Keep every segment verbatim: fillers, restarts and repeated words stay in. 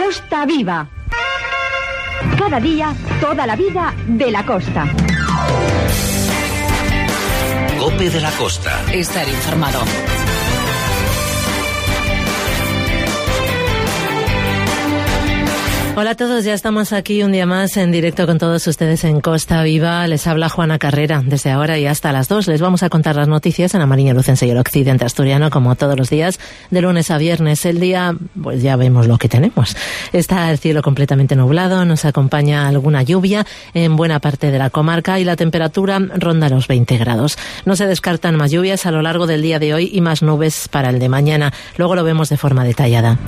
Costa Viva. Cada día, toda la vida de la costa. COPE de la Costa. Estar informado. Hola a todos, ya estamos aquí un día más en directo con todos ustedes en Costa Viva. Les habla Juana Carrera. Desde ahora y hasta las dos les vamos a contar las noticias en Amariña Lucense y el occidente asturiano, como todos los días, de lunes a viernes. El día, pues ya vemos lo que tenemos. Está el cielo completamente nublado, nos acompaña alguna lluvia en buena parte de la comarca y la temperatura ronda los veinte grados. No se descartan más lluvias a lo largo del día de hoy y más nubes para el de mañana. Luego lo vemos de forma detallada.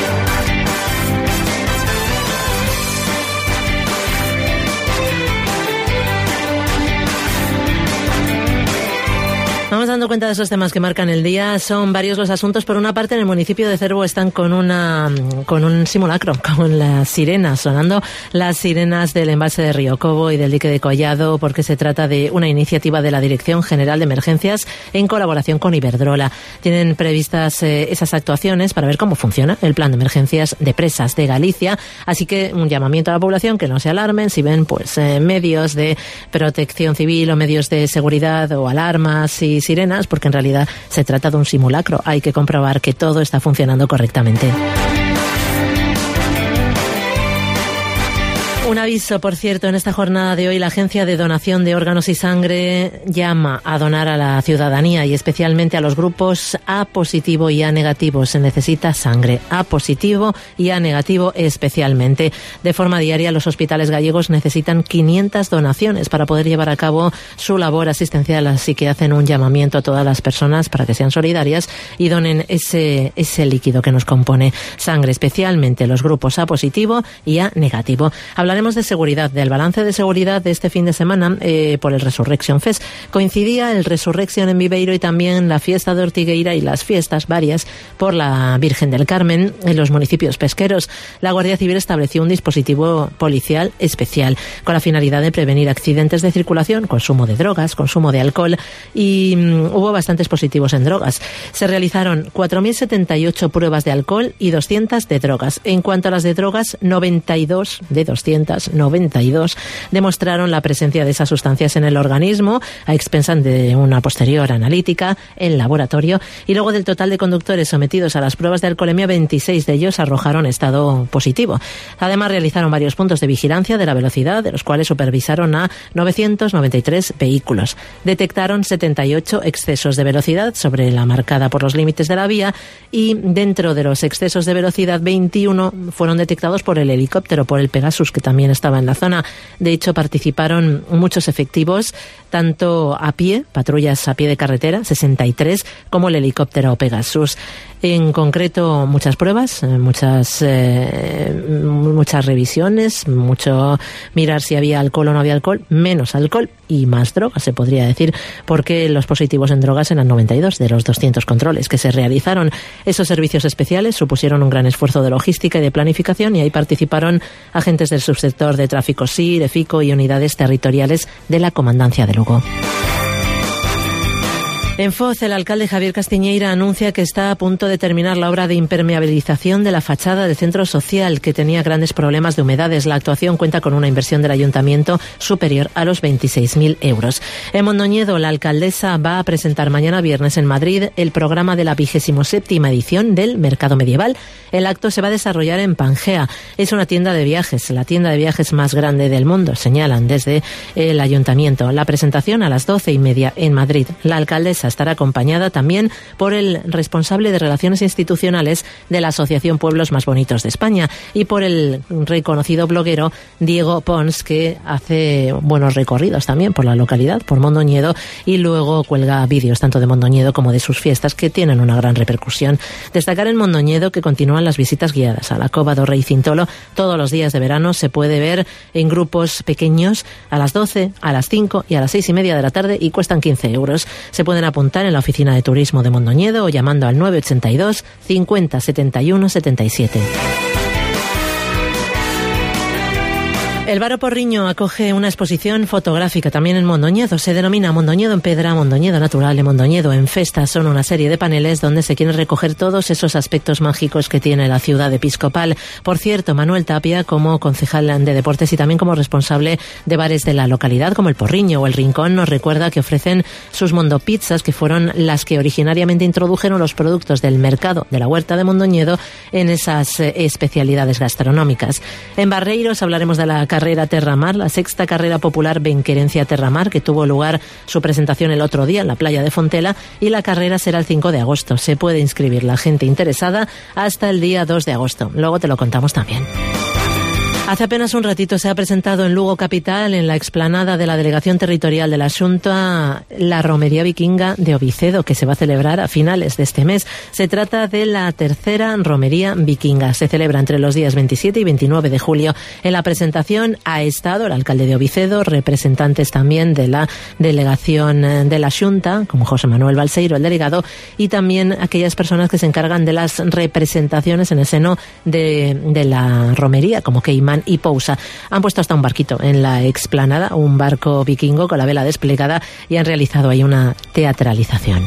Vamos dando cuenta de esos temas que marcan el día. Son varios los asuntos. Por una parte, en el municipio de Cervo están con una con un simulacro, con las sirenas, sonando las sirenas del embalse de Río Cobo y del dique de Collado, porque se trata de una iniciativa de la Dirección General de Emergencias en colaboración con Iberdrola. Tienen previstas eh, esas actuaciones para ver cómo funciona el plan de emergencias de presas de Galicia. Así que un llamamiento a la población que no se alarmen si ven pues eh, medios de protección civil o medios de seguridad o alarmas y sirenas, porque en realidad se trata de un simulacro. Hay que comprobar que todo está funcionando correctamente. Un aviso, por cierto, en esta jornada de hoy la Agencia de Donación de Órganos y Sangre llama a donar a la ciudadanía y especialmente a los grupos A positivo y A negativo. Se necesita sangre A positivo y A negativo especialmente. De forma diaria, los hospitales gallegos necesitan quinientas donaciones para poder llevar a cabo su labor asistencial, así que hacen un llamamiento a todas las personas para que sean solidarias y donen ese, ese líquido que nos compone sangre, especialmente los grupos A positivo y A negativo. Hablaremos de seguridad, del balance de seguridad de este fin de semana eh, por el Resurrection Fest. Coincidía el Resurrection en Viveiro y también la fiesta de Ortigueira y las fiestas varias por la Virgen del Carmen en los municipios pesqueros. La Guardia Civil estableció un dispositivo policial especial con la finalidad de prevenir accidentes de circulación, consumo de drogas, consumo de alcohol y um, hubo bastantes positivos en drogas. Se realizaron cuatro mil setenta y ocho pruebas de alcohol y doscientas de drogas. En cuanto a las de drogas, noventa y dos de doscientas noventa y dos demostraron la presencia de esas sustancias en el organismo a expensas de una posterior analítica en laboratorio, y luego del total de conductores sometidos a las pruebas de alcoholemia, veintiséis de ellos arrojaron estado positivo. Además realizaron varios puntos de vigilancia de la velocidad, de los cuales supervisaron a novecientos noventa y tres vehículos. Detectaron setenta y ocho excesos de velocidad sobre la marcada por los límites de la vía, y dentro de los excesos de velocidad, veintiuno fueron detectados por el helicóptero, por el Pegasus, que también estaba en la zona. De hecho, participaron muchos efectivos, tanto a pie, patrullas a pie de carretera, sesenta y tres, como el helicóptero Pegasus. En concreto, muchas pruebas, muchas eh, muchas revisiones, mucho mirar si había alcohol o no había alcohol, menos alcohol y más drogas, se podría decir, porque los positivos en drogas eran noventa y dos de los doscientos controles que se realizaron. Esos servicios especiales supusieron un gran esfuerzo de logística y de planificación, y ahí participaron agentes del subsector de tráfico S I R, EFICO y unidades territoriales de la Comandancia de Lugo. En Foz, el alcalde Javier Castiñeira anuncia que está a punto de terminar la obra de impermeabilización de la fachada del centro social, que tenía grandes problemas de humedades. La actuación cuenta con una inversión del ayuntamiento superior a los veintiséis mil euros. En Mondoñedo, la alcaldesa va a presentar mañana viernes en Madrid el programa de la vigésimo séptima edición del Mercado Medieval. El acto se va a desarrollar en Pangea. Es una tienda de viajes, la tienda de viajes más grande del mundo, señalan desde el ayuntamiento. La presentación a las doce y media en Madrid. La alcaldesa estará acompañada también por el responsable de Relaciones Institucionales de la Asociación Pueblos Más Bonitos de España y por el reconocido bloguero Diego Pons, que hace buenos recorridos también por la localidad, por Mondoñedo, y luego cuelga vídeos tanto de Mondoñedo como de sus fiestas, que tienen una gran repercusión. Destacar en Mondoñedo que continúan las visitas guiadas a la Cova do Rei Cintolo. Todos los días de verano se puede ver en grupos pequeños a las doce, a las cinco y a las seis y media de la tarde, y cuestan quince euros. Se pueden apuntar en la oficina de turismo de Mondoñedo o llamando al nueve ochenta y dos cincuenta setenta y uno setenta y siete. El Bar O Porriño acoge una exposición fotográfica también en Mondoñedo. Se denomina Mondoñedo en Pedra, Mondoñedo Natural y Mondoñedo en Festa. Son una serie de paneles donde se quieren recoger todos esos aspectos mágicos que tiene la ciudad episcopal. Por cierto, Manuel Tapia, como concejal de deportes y también como responsable de bares de la localidad, como el Porriño o el Rincón, nos recuerda que ofrecen sus Mondopizzas, que fueron las que originariamente introdujeron los productos del mercado de la huerta de Mondoñedo en esas eh, especialidades gastronómicas. En Barreiros hablaremos de la carrera Terramar, la sexta carrera popular Benquerencia Terramar, que tuvo lugar su presentación el otro día en la playa de Fontela, y la carrera será el cinco de agosto. Se puede inscribir la gente interesada hasta el día dos de agosto. Luego te lo contamos también. Hace apenas un ratito se ha presentado en Lugo Capital, en la explanada de la Delegación Territorial de la Xunta, la Romería Vikinga de Ovicedo, que se va a celebrar a finales de este mes. Se trata de la tercera Romería Vikinga. Se celebra entre los días veintisiete y veintinueve de julio. En la presentación ha estado el alcalde de Ovicedo, representantes también de la Delegación de la Xunta, como José Manuel Balseiro, el delegado, y también aquellas personas que se encargan de las representaciones en el seno de, de la romería, como Queimán y Pousa. Han puesto hasta un barquito en la explanada, un barco vikingo con la vela desplegada, y han realizado ahí una teatralización.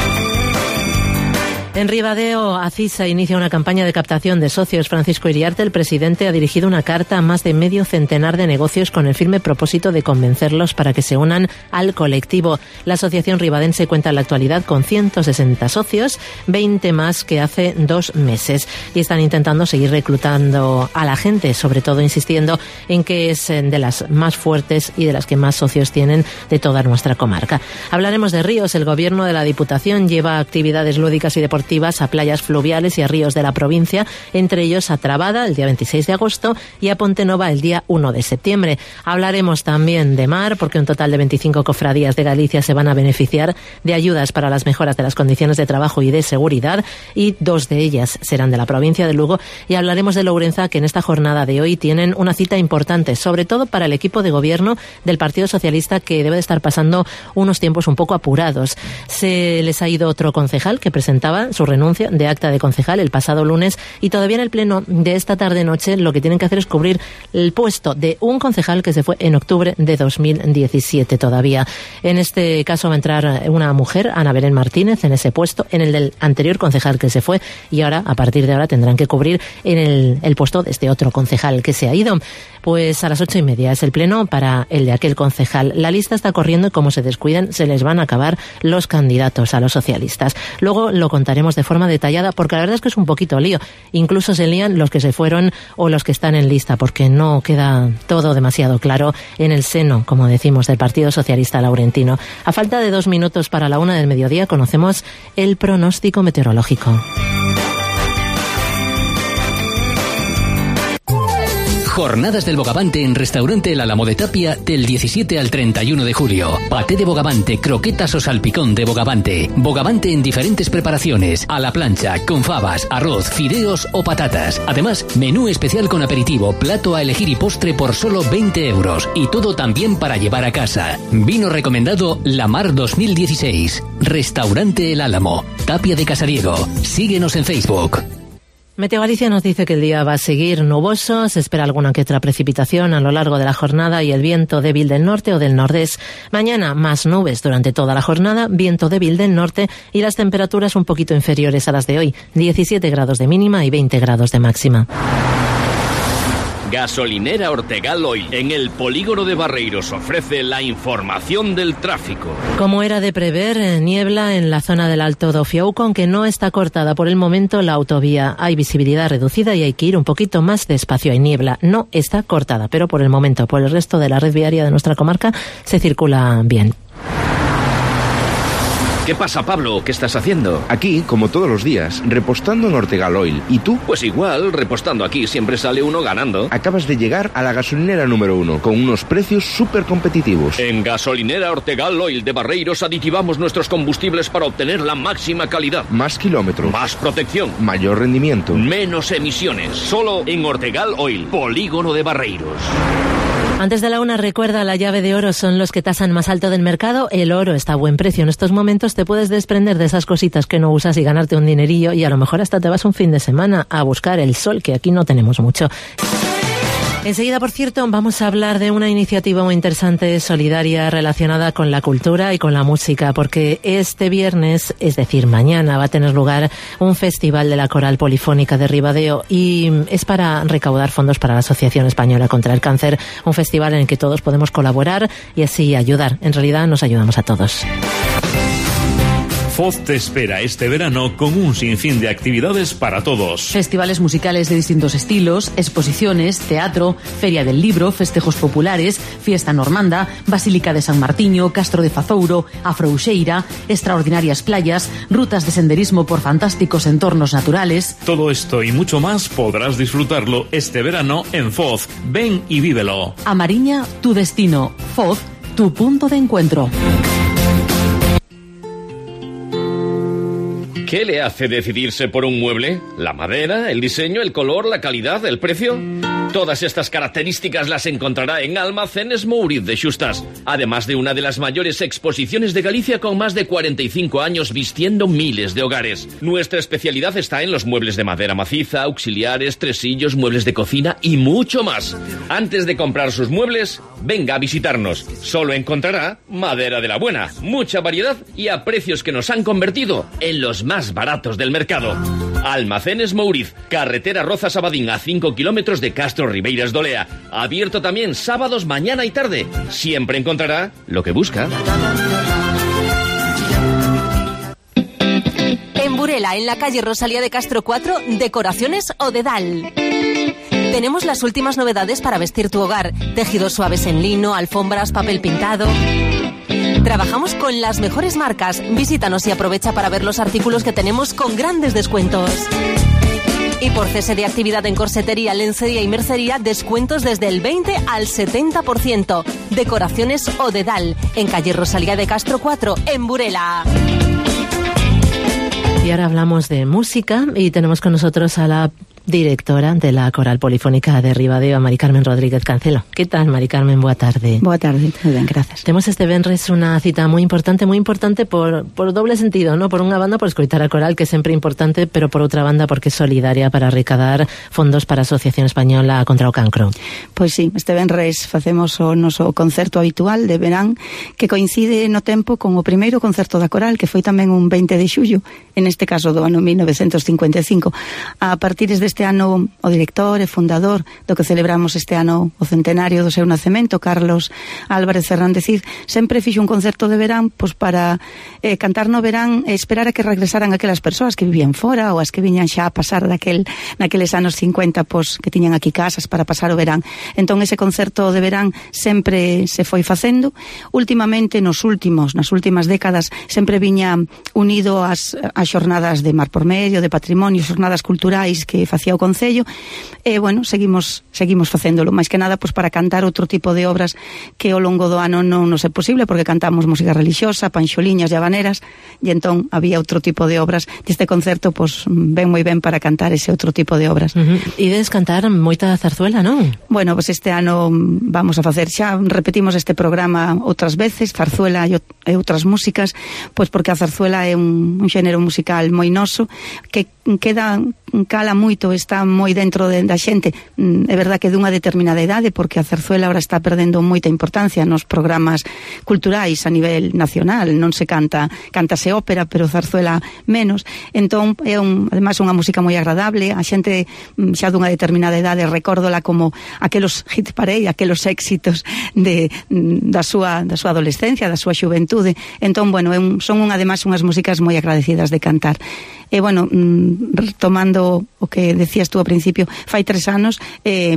En Ribadeo, Acisa inicia una campaña de captación de socios. Francisco Iriarte, el presidente, ha dirigido una carta a más de medio centenar de negocios con el firme propósito de convencerlos para que se unan al colectivo. La asociación ribadense cuenta en la actualidad con ciento sesenta socios, veinte más que hace dos meses. Y están intentando seguir reclutando a la gente, sobre todo insistiendo en que es de las más fuertes y de las que más socios tienen de toda nuestra comarca. Hablaremos de ríos. El gobierno de la Diputación lleva actividades lúdicas y deportivas a playas fluviales y a ríos de la provincia, entre ellos a Trabada el día veintiséis de agosto y a Pontenova el día uno de septiembre. Hablaremos también de mar, porque un total de veinticinco cofradías de Galicia se van a beneficiar de ayudas para las mejoras de las condiciones de trabajo y de seguridad, y dos de ellas serán de la provincia de Lugo. Y hablaremos de Lourenza, que en esta jornada de hoy tienen una cita importante, sobre todo para el equipo de gobierno del Partido Socialista, que debe de estar pasando unos tiempos un poco apurados. Se les ha ido otro concejal que presentaba su renuncia de acta de concejal el pasado lunes, y todavía en el pleno de esta tarde-noche lo que tienen que hacer es cubrir el puesto de un concejal que se fue en octubre de dos mil diecisiete todavía. En este caso va a entrar una mujer, Ana Belén Martínez, en ese puesto, en el del anterior concejal que se fue, y ahora, a partir de ahora, tendrán que cubrir en el, el puesto de este otro concejal que se ha ido. Pues a las ocho y media es el pleno para el de aquel concejal. La lista está corriendo y como se descuiden se les van a acabar los candidatos a los socialistas. Luego lo contaremos de forma detallada, porque la verdad es que es un poquito lío. Incluso se lían los que se fueron o los que están en lista, porque no queda todo demasiado claro en el seno, como decimos, del Partido Socialista laurentino. A falta de dos minutos para la una del mediodía conocemos el pronóstico meteorológico. Jornadas del Bogavante en Restaurante El Álamo de Tapia del diecisiete al treinta y uno de julio. Paté de bogavante, croquetas o salpicón de bogavante. Bogavante en diferentes preparaciones, a la plancha, con fabas, arroz, fideos o patatas. Además, menú especial con aperitivo, plato a elegir y postre por solo veinte euros. Y todo también para llevar a casa. Vino recomendado La Mar dos mil dieciséis. Restaurante El Álamo, Tapia de Casariego. Síguenos en Facebook. Meteo Galicia nos dice que el día va a seguir nuboso, se espera alguna que otra precipitación a lo largo de la jornada y el viento débil del norte o del nordés. Mañana más nubes durante toda la jornada, viento débil del norte y las temperaturas un poquito inferiores a las de hoy, diecisiete grados de mínima y veinte grados de máxima. Gasolinera Ortegal Oil, en el polígono de Barreiros, ofrece la información del tráfico. Como era de prever, niebla en la zona del Alto do Fiouco, aunque no está cortada por el momento la autovía. Hay visibilidad reducida y hay que ir un poquito más despacio. Hay niebla, no está cortada, pero por el momento, por el resto de la red viaria de nuestra comarca, se circula bien. ¿Qué pasa, Pablo? ¿Qué estás haciendo? Aquí, como todos los días, repostando en Ortegal Oil. ¿Y tú? Pues igual, repostando aquí siempre sale uno ganando. Acabas de llegar a la gasolinera número uno, con unos precios súper competitivos. En Gasolinera Ortegal Oil de Barreiros aditivamos nuestros combustibles para obtener la máxima calidad. Más kilómetros. Más protección. Mayor rendimiento. Menos emisiones. Solo en Ortegal Oil, polígono de Barreiros. Antes de la una, recuerda, la llave de oro son los que tasan más alto del mercado. El oro está a buen precio en estos momentos. Te puedes desprender de esas cositas que no usas y ganarte un dinerillo, y a lo mejor hasta te vas un fin de semana a buscar el sol, que aquí no tenemos mucho. Enseguida, por cierto, vamos a hablar de una iniciativa muy interesante, solidaria, relacionada con la cultura y con la música, porque este viernes, es decir, mañana, va a tener lugar un festival de la Coral Polifónica de Ribadeo y es para recaudar fondos para la Asociación Española contra el Cáncer, un festival en el que todos podemos colaborar y así ayudar. En realidad, nos ayudamos a todos. Foz te espera este verano con un sinfín de actividades para todos. Festivales musicales de distintos estilos, exposiciones, teatro, feria del libro, festejos populares, fiesta normanda, Basílica de San Martiño, Castro de Fazouro, Afrouxeira, extraordinarias playas, rutas de senderismo por fantásticos entornos naturales. Todo esto y mucho más podrás disfrutarlo este verano en Foz. Ven y vívelo. A Mariña, tu destino. Foz, tu punto de encuentro. ¿Qué le hace decidirse por un mueble? ¿La madera, el diseño, el color, la calidad, el precio? Todas estas características las encontrará en Almacenes Mouriz de Xustas, además de una de las mayores exposiciones de Galicia con más de cuarenta y cinco años vistiendo miles de hogares. Nuestra especialidad está en los muebles de madera maciza, auxiliares, tresillos, muebles de cocina y mucho más. Antes de comprar sus muebles, venga a visitarnos. Solo encontrará madera de la buena, mucha variedad y a precios que nos han convertido en los más baratos del mercado. Almacenes Mouriz, carretera Rozas-Abadín a cinco kilómetros de Castro Ribeiras de Olea. Abierto también sábados mañana y tarde. Siempre encontrará lo que busca. En Burela, en la calle Rosalía de Castro cuatro, Decoraciones Odedal. Tenemos las últimas novedades para vestir tu hogar. Tejidos suaves en lino, alfombras, papel pintado. Trabajamos con las mejores marcas. Visítanos y aprovecha para ver los artículos que tenemos con grandes descuentos. Y por cese de actividad en corsetería, lencería y mercería, descuentos desde el veinte al setenta por ciento. Decoraciones Odedal, en calle Rosalía de Castro cuatro, en Burela. Y ahora hablamos de música y tenemos con nosotros a la directora de la Coral Polifónica de Ribadeo, Mari Carmen Rodríguez Cancelo. ¿Qué tal, Mari Carmen? Boa tarde. Boa tarde, muy bien, gracias. Temos este venres unha cita moi importante, moi importante por, por doble sentido, ¿no? Por unha banda, por escoitar a Coral, que é sempre importante, pero por outra banda, porque é solidaria para recadar fondos para a Asociación Española contra o Cancro. Pois sí, este venres facemos o noso concerto habitual de verán, que coincide no tempo con o primeiro concerto da Coral, que foi tamén un veinte de xullo, en este caso do ano mil novecientos cincuenta e cinco. A partir de este ano o director e fundador do que celebramos este ano o centenario do seu nacemento, Carlos Álvarez Fernández Cid, sempre fixo un concerto de verán pois para eh, cantar no verán e esperar a que regresaran aquelas persoas que vivían fora ou as que viñan xa a pasar daquel, naqueles anos cincuenta pois, que tiñan aquí casas para pasar o verán. Entón ese concerto de verán sempre se foi facendo. Últimamente, nos últimos, nas últimas décadas, sempre viña unido ás, ás xornadas de Mar por Medio, de patrimonio, xornadas culturais que facía o Concello, e, bueno, seguimos seguimos facéndolo, máis que nada, pois para cantar outro tipo de obras que ao longo do ano non nos é posible, porque cantamos música relixiosa, panxoliñas e habaneras, e entón había outro tipo de obras, e este concerto, pois, ven moi ben para cantar ese outro tipo de obras. Uh-huh. Ides cantar moita zarzuela, non? Bueno, pois este ano vamos a facer, xa repetimos este programa outras veces, zarzuela e outras músicas, pois porque a zarzuela é un, un xénero musical moi noso, que queda, cala moito, está moi dentro de, da xente. É verdad que dunha determinada idade, porque a zarzuela ahora está perdendo moita importancia nos programas culturais a nivel nacional, non se canta, cántase ópera, pero zarzuela menos. Entón, é un, ademais unha música moi agradable, a xente xa dunha determinada idade recórdola como aquelos hit parade, aquelos éxitos de, da súa da súa adolescencia, da súa xuventude. Entón, bueno, é un, son un, ademais unhas músicas moi agradecidas de cantar. E, bueno, retomando o que decías tú ao principio, fai tres anos eh,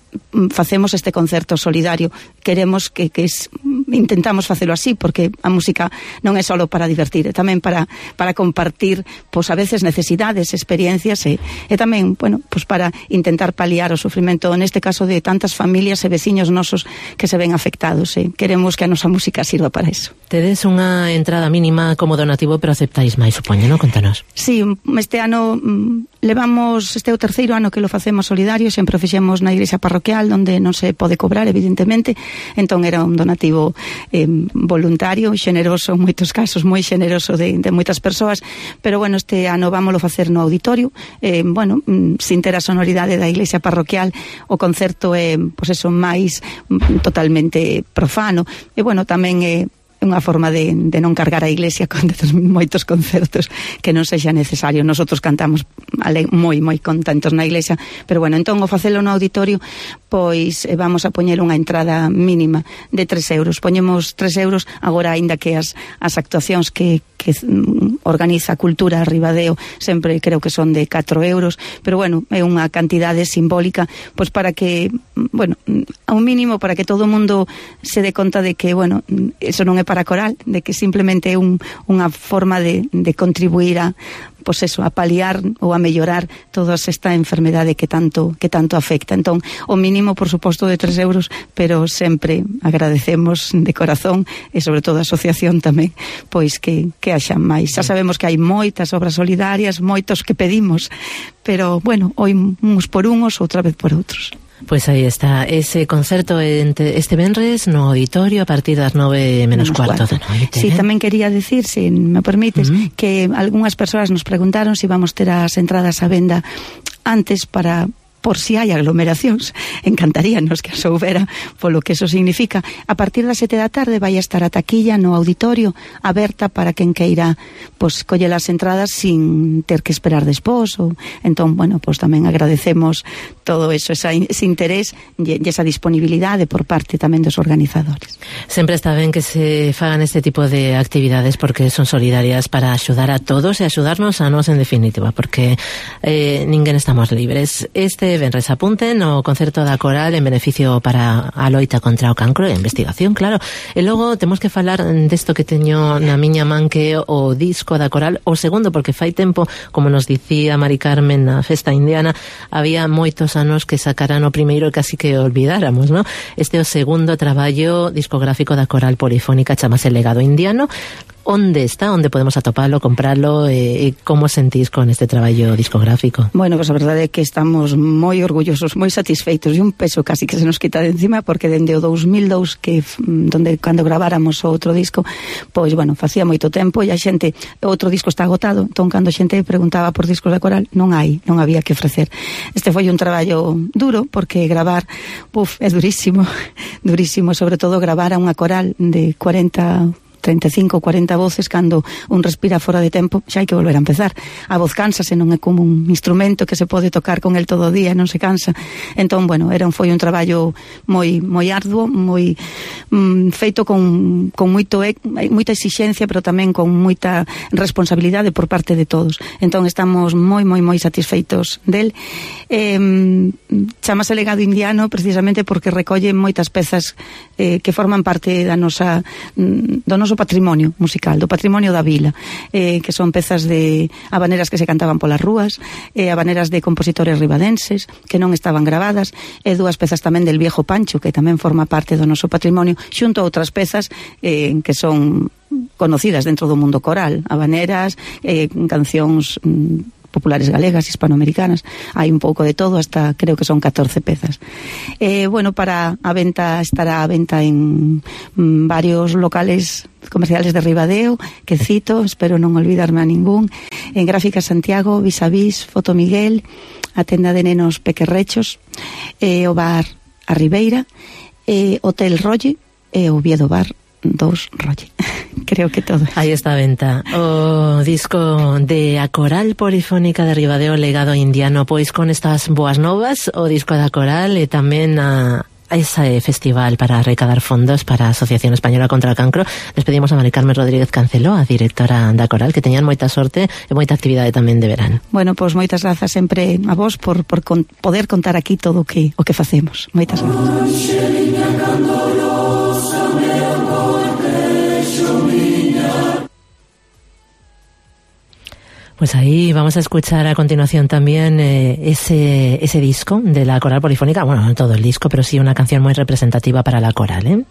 facemos este concerto solidario. Queremos que, que es, intentamos facelo así, porque a música non é só para divertir, é tamén para, para compartir, pois, a veces necesidades, experiencias, e, e tamén, bueno, pois para intentar paliar o sufrimento, neste caso, de tantas familias e veciños nosos que se ven afectados, e queremos que a nosa música sirva para eso. Tedes unha entrada mínima como donativo, pero aceptáis máis, supoño, non? Contanos. Sí, este ano levamos, este é o terceiro ano que lo facemos solidario, sempre o fixemos na Igrexa Parroquial parroquial onde non se pode cobrar, evidentemente, entón era un donativo eh, voluntario, xeneroso, en moitos casos, moi xeneroso de, de moitas persoas, pero bueno, este ano vámolo facer no auditorio, eh, bueno, sin ter a sonoridade da iglesia parroquial, o concerto é, pois eso, máis totalmente profano, e bueno, tamén é unha forma de, de non cargar a iglesia con moitos concertos que non sexa necesario. Nosotros cantamos ale, moi, moi contentos na iglesia, pero bueno, entón o facelo no auditorio, pois eh, vamos a poñer unha entrada mínima de tres euros. Poñemos tres euros, agora aínda que as, as actuacións que, que organiza a Cultura Ribadeo sempre creo que son de catro euros, pero bueno, é unha cantidade simbólica, pois para que, bueno, a un mínimo para que todo o mundo se dé conta de que, bueno, eso non é para coral, de que simplemente é un, unha forma de, de contribuir a, pois eso, a paliar ou a mellorar toda esta enfermedade que tanto que tanto afecta. Entón, o mínimo, por suposto, de tres euros, pero sempre agradecemos de corazón, e sobre todo a asociación tamén, pois que, que haxa máis. Xa sabemos que hai moitas obras solidarias, moitos que pedimos, pero, bueno, hoy uns por uns, outra vez por outros. Pues aí está, ese concerto este venres no auditorio a partir das nove menos cuarto da noite. Sí, eh? Tamén quería decir, se si me permites, uh-huh. que algunhas persoas nos preguntaron se si vamos ter as entradas a venda antes para... por si hai aglomeracións, encantaríanos que as houbera polo que eso significa. A partir das sete da tarde vai a estar a taquilla no auditorio aberta para quen queira pois coller as entradas sin ter que esperar despois, ou entón, bueno, pois tamén agradecemos todo eso, esa, ese interés e esa disponibilidade por parte tamén dos organizadores. Sempre está ben que se fagan este tipo de actividades porque son solidarias para axudar a todos e axudarnos a nós en definitiva, porque eh, ninguén estamos libres. Este venres apunten o concerto da coral en beneficio para a loita contra o cancro e a investigación, claro. E logo temos que falar desto que teño na miña man, que o disco da coral, o segundo, porque fai tempo, como nos dicía Mari Carmen na festa indiana, había moitos anos que sacaran o primeiro e casi que olvidáramos, ¿no? Este é o segundo traballo discográfico da coral polifónica, chamase Legado Indiano. Onde está? Onde podemos atopalo, compralo? E, e como sentís con este traballo discográfico? Bueno, pues a verdade é que estamos moi orgullosos, moi satisfeitos, e un peso casi que se nos quita de encima, porque dende o dous mil dous, que donde cando graváramos o outro disco, pois, bueno, facía moito tempo e a xente, o outro disco está agotado, entón cando a xente preguntaba por discos da coral, non hai, non había que ofrecer. Este foi un traballo duro, porque gravar, puf, é durísimo, durísimo, sobre todo gravar a unha coral de cuarenta... treinta e cinco, cuarenta voces, cando un respira fora de tempo, xa hai que volver a empezar. A voz cánsase, non é como un instrumento que se pode tocar con el todo o día, non se cansa. Entón, bueno, era un, foi un traballo moi moi arduo, moi mm, feito con, con moito, moita exixencia, pero tamén con moita responsabilidade por parte de todos. Entón, estamos moi, moi, moi satisfeitos del. Eh, chamase Legado Indiano precisamente porque recolle moitas pezas eh, que forman parte da nosa do noso patrimonio musical, do patrimonio da vila, eh, que son pezas de habaneras que se cantaban polas rúas, eh, habaneras de compositores ribadenses que non estaban gravadas, e dúas pezas tamén del Viejo Pancho, que tamén forma parte do noso patrimonio, xunto a outras pezas eh, que son conocidas dentro do mundo coral, habaneras, eh, cancións mm, populares galegas, hispanoamericanas, hai un pouco de todo, hasta creo que son catorce pezas. Eh, bueno, para a venta, estará a venta en mm, varios locales comerciales de Ribadeo, que cito, espero non olvidarme a ningún, en Gráfica Santiago, Visavís, Foto Miguel, a tenda de nenos Pequerrechos, eh, o bar A Ribeira, eh, Hotel Rolle, e o Oviedo Bar dos Rolle. Creo que todo. Aí está a venta o disco de a coral polifónica de Ribadeo, Legado Indiano, pois con estas boas novas, o disco da coral e tamén a ese festival para recaudar fondos para a Asociación Española contra o Cancro. Despedimos a Mari Carmen Rodríguez Canceló, a directora da coral, que teñan moita sorte e moita actividade tamén de verán. Bueno, pois pues, moitas grazas sempre a vos por, por con, poder contar aquí todo o que, o que facemos. Moitas grazas. Pues ahí vamos a escuchar a continuación también eh, ese, ese disco de la coral polifónica, bueno, no todo el disco, pero sí una canción muy representativa para la coral, ¿eh?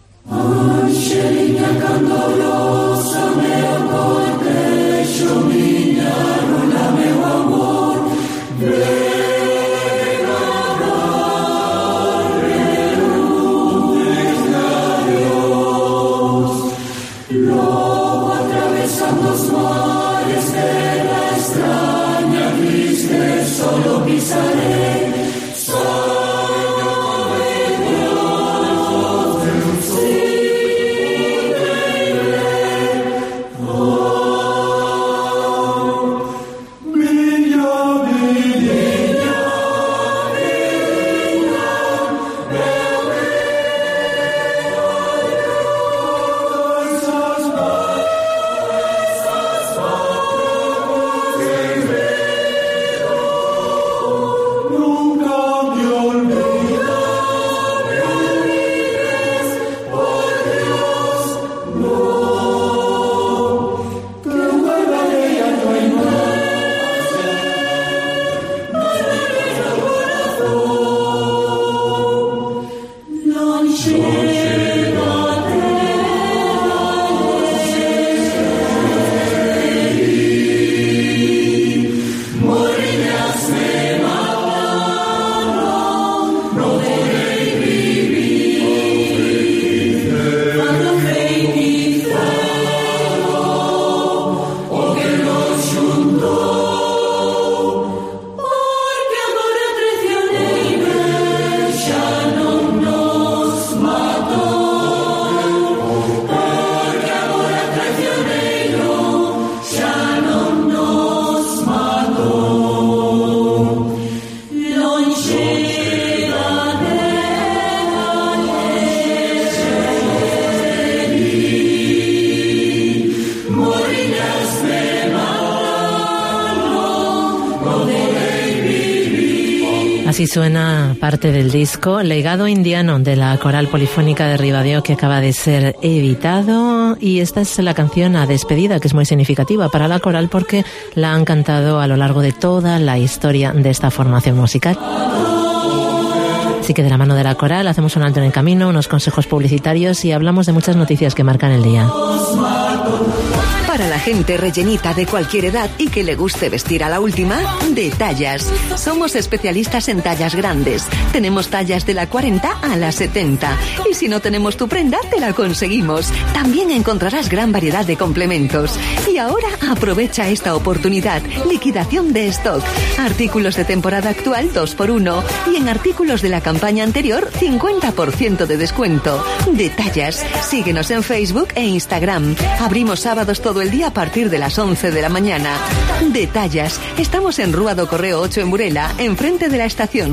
Así suena parte del disco Legado Indiano de la Coral Polifónica de Ribadeo, que acaba de ser editado, y esta es la canción a despedida, que es muy significativa para la coral porque la han cantado a lo largo de toda la historia de esta formación musical. Así que de la mano de la coral hacemos un alto en el camino, unos consejos publicitarios y hablamos de muchas noticias que marcan el día. Para la gente rellenita de cualquier edad y que le guste vestir a la última, de Tallas. Somos especialistas en tallas grandes. Tenemos tallas de la cuarenta a la setenta. Y si no tenemos tu prenda, te la conseguimos. También encontrarás gran variedad de complementos. Y ahora aprovecha esta oportunidad. Liquidación de stock. Artículos de temporada actual dos por uno. Y en artículos de la campaña anterior, cincuenta por ciento de descuento. De Tallas. Síguenos en Facebook e Instagram. Abrimos sábados todo el día a partir de las once de la mañana. De Tallas. Estamos en Rúa do Correo ocho en Burela, enfrente de la estación.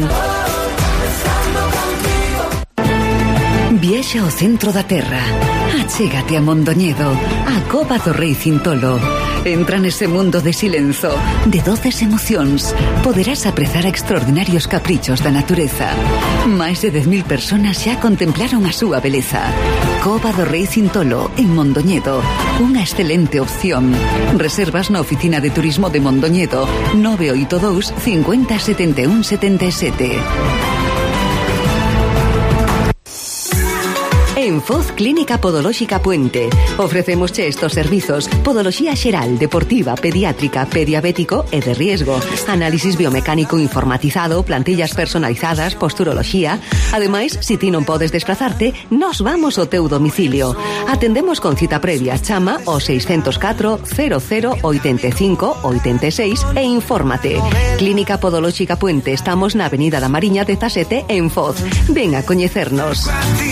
Viaxa ao centro da terra. Achégate a Mondoñedo, a Cova do Rei Cintolo. Entra nese mundo de silenzo, de doces emocións. Poderás aprezar a extraordinarios caprichos da natureza. Máis de dez mil personas xa contemplaron a súa beleza. Cova do Rei Cintolo, en Mondoñedo. Unha excelente opción. Reservas na oficina de turismo de Mondoñedo, nove oito dous, cincuenta, setenta e un, setenta e sete. En Foz Clínica Podolóxica Puente ofrecemos estos servizos: podoloxía xeral, deportiva, pediátrica, pediabético e de riesgo, análisis biomecánico informatizado, plantillas personalizadas, posturoloxía. Ademais, si ti non podes desplazarte, nos vamos ao teu domicilio. Atendemos con cita previa. Chama ao seiscentos catro, cero cero, oitenta e cinco, oitenta e seis e infórmate. Clínica Podolóxica Puente. Estamos na Avenida da Mariña dezasete en Foz. Ven a coñecernos.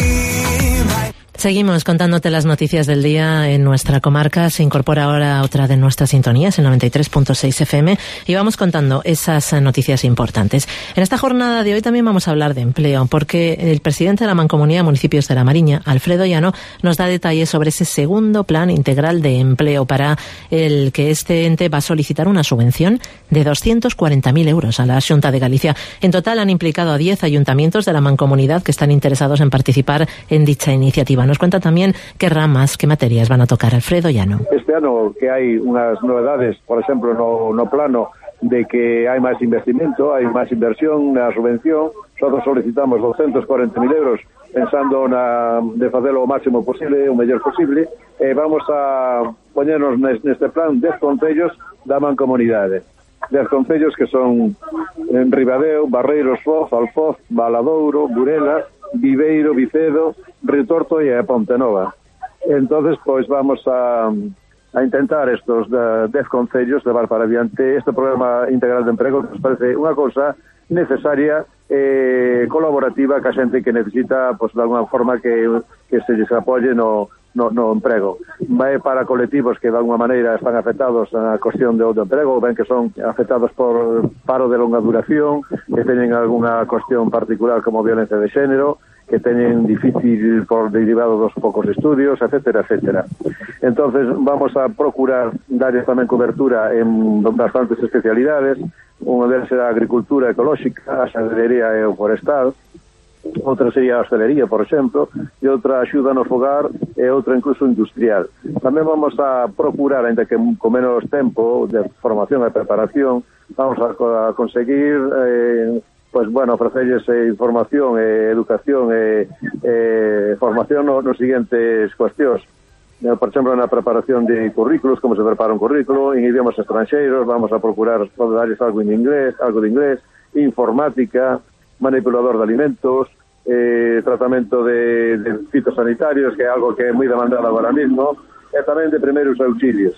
Seguimos contándote las noticias del día en nuestra comarca. Se incorpora ahora otra de nuestras sintonías, el noventa y tres punto seis F M, y vamos contando esas noticias importantes. En esta jornada de hoy también vamos a hablar de empleo, porque el presidente de la Mancomunidad de Municipios de La Mariña, Alfredo Llano, nos da detalles sobre ese segundo plan integral de empleo, para el que este ente va a solicitar una subvención de doscientos cuarenta mil euros a la Xunta de Galicia. En total han implicado a diez ayuntamientos de la Mancomunidad que están interesados en participar en dicha iniciativa. Nos cuenta también qué ramas, qué materias van a tocar Alfredo Llano. Este ano que hai unhas novedades, por exemplo, no, no plano de que hai máis investimento, hai máis inversión na subvención. Nosotros solicitamos doscientos cuarenta mil euros pensando na, de facelo o máximo posible, o mellor posible, e vamos a poñernos neste plan dez concellos da Mancomunidade. dez concellos que son en Ribadeo, Barreiros, Foz, Alfoz, Valadouro, Burela, Viveiro, Vicedo, Ritorto e a Pontenova. Entonces, pois vamos a, a intentar estos dez concellos levar para adiante este programa integral de emprego, que nos parece unha cousa necesaria e eh, colaborativa que a xente que necesita, pois de alguna forma que, que se lles apoye no, no, no emprego. Vai para colectivos que de alguna maneira están afectados na cuestión de outro emprego, ben que son afectados por paro de longa duración, que teñen algunha cuestión particular como violencia de xénero, que teñen difícil por derivado dos poucos estudios, etcétera, etcétera. Entonces vamos a procurar darles tamén cobertura en bastantes especialidades. Unha delas será a agricultura ecolóxica, a xandería e o forestal. Outra sería a hostelería, por exemplo, e outra axuda no fogar e outra incluso industrial. Tamén vamos a procurar, ainda que con menos tempo de formación e preparación, vamos a, a conseguir eh, pues bueno, ofrecerles eh, información e eh, educación e eh, eh, formación no, nos siguientes cuestións. Eh, por exemplo, na preparación de currículos, como se prepara un currículo, en idiomas extranxeiros, vamos a procurar darles algo en inglés, algo de inglés, informática, manipulador de alimentos, eh, tratamento de, de fitosanitarios, que é algo que é moi demandado agora mismo, e tamén de primeiros auxilios.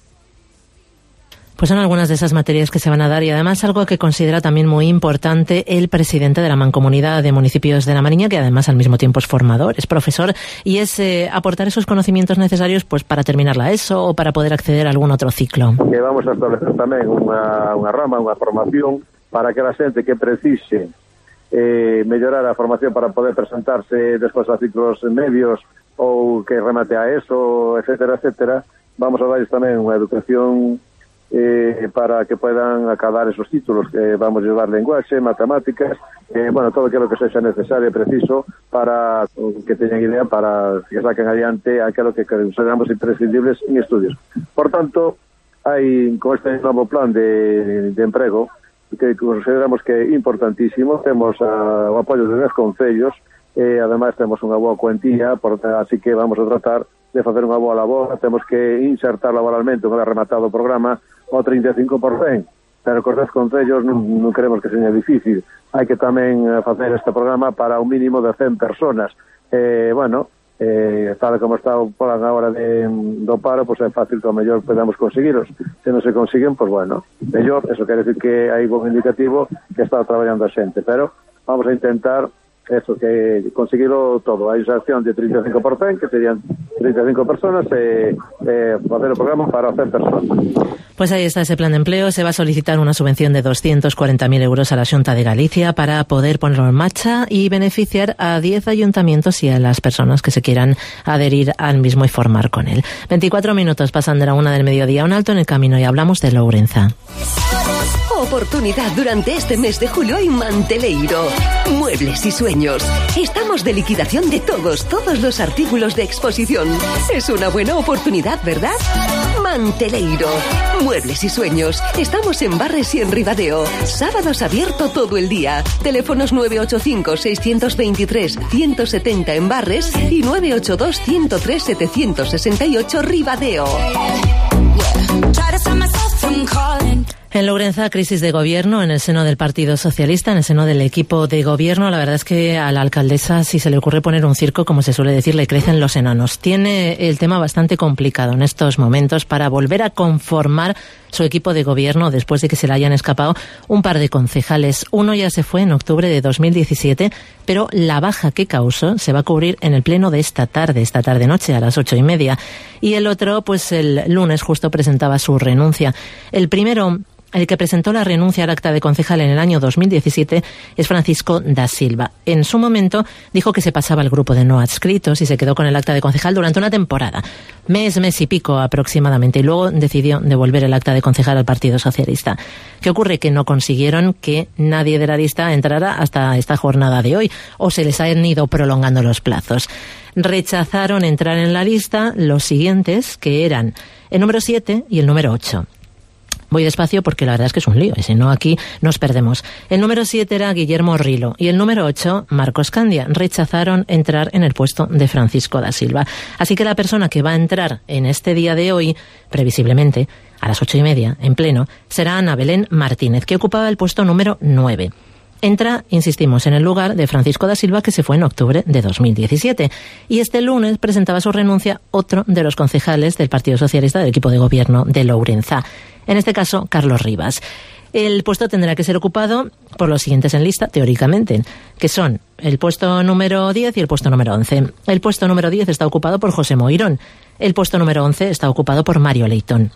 Pues son algunas de esas materias que se van a dar, y además algo que considera también muy importante el presidente de la Mancomunidad de Municipios de La Mariña, que además al mismo tiempo es formador, es profesor, y es eh, aportar esos conocimientos necesarios pues para terminar la ESO o para poder acceder a algún otro ciclo. Que vamos a establecer tamén unha, unha rama, unha formación para que a xente que precise eh, mellorar a formación para poder presentarse despois a ciclos medios ou que remate a ESO, etcétera, etcétera, vamos a darles tamén unha educación eh, para que puedan acabar esos títulos. Eh, vamos a llevar lenguaje, matemáticas, eh, bueno, todo aquilo que sea necesario e preciso para que teñan idea para que saquen adiante aquilo que consideramos imprescindibles en estudios. Por tanto, hai con este novo plan de, de emprego que consideramos que é importantísimo. Temos uh, o apoio de dez concellos e ademais temos unha boa cuantía, por, así que vamos a tratar de facer unha boa labor. Temos que insertar laboralmente unha vez rematado o programa o trinta e cinco por cento, pero con dez concellos non, non queremos que seña difícil. Hai que tamén facer este programa para un mínimo de cen personas. Eh, bueno, eh, tal como está o plan agora de, do paro, pues é fácil que ao mellor podamos conseguiros. Se non se consiguen, pues bueno, mellor. Eso quere decir que hai un indicativo que está traballando a xente, pero vamos a intentar eso, que conseguirlo todo. Hai esa acción de trinta e cinco por cento, que serían treinta e cinco personas, e eh, facer o programa para cen personas. Pues ahí está ese plan de empleo. Se va a solicitar una subvención de doscientos cuarenta mil euros a la Xunta de Galicia para poder ponerlo en marcha y beneficiar a diez ayuntamientos y a las personas que se quieran adherir al mismo y formar con él. veinticuatro minutos pasan de la una del mediodía. Un alto en el camino y hablamos de Lourenza. Oportunidad durante este mes de julio en Manteleiro. Muebles y sueños. Estamos de liquidación de todos, todos los artículos de exposición. Es una buena oportunidad, ¿verdad? Manteleiro. Muebles y sueños. Estamos en Barres y en Ribadeo. Sábados abierto todo el día. Teléfonos nueve ocho cinco, seis dos tres, uno siete cero en Barres y nueve ocho dos, uno cero tres, siete seis ocho Ribadeo. En Lourenza, crisis de gobierno en el seno del Partido Socialista, en el seno del equipo de gobierno. La verdad es que a la alcaldesa, si se le ocurre poner un circo, como se suele decir, le crecen los enanos. Tiene el tema bastante complicado en estos momentos para volver a conformar su equipo de gobierno después de que se le hayan escapado un par de concejales. Uno ya se fue en octubre de dos mil diecisiete, pero la baja que causó se va a cubrir en el pleno de esta tarde, esta tarde-noche, a las ocho y media. Y el otro, pues el lunes justo presentaba su renuncia. El primero, el que presentó la renuncia al acta de concejal en el año dos mil diecisiete, es Francisco da Silva. En su momento dijo que se pasaba al grupo de no adscritos y se quedó con el acta de concejal durante una temporada, mes, mes y pico aproximadamente, y luego decidió devolver el acta de concejal al Partido Socialista. ¿Qué ocurre? Que no consiguieron que nadie de la lista entrara hasta esta jornada de hoy, o se les han ido prolongando los plazos. Rechazaron entrar en la lista los siguientes, que eran el número siete y el número ocho. Voy despacio porque la verdad es que es un lío, y si no aquí nos perdemos. El número siete era Guillermo Rilo y el número ocho, Marcos Candia. Rechazaron entrar en el puesto de Francisco da Silva. Así que la persona que va a entrar en este día de hoy, previsiblemente, a las ocho y media, en pleno, será Ana Belén Martínez, que ocupaba el puesto número nueve. Entra, insistimos, en el lugar de Francisco da Silva, que se fue en octubre de dos mil diecisiete. Y este lunes presentaba su renuncia otro de los concejales del Partido Socialista del equipo de gobierno de Lourenza. En este caso, Carlos Rivas. El puesto tendrá que ser ocupado por los siguientes en lista, teóricamente, que son el puesto número diez y el puesto número once. El puesto número diez está ocupado por José Moirón. El puesto número once está ocupado por Mario Leitón.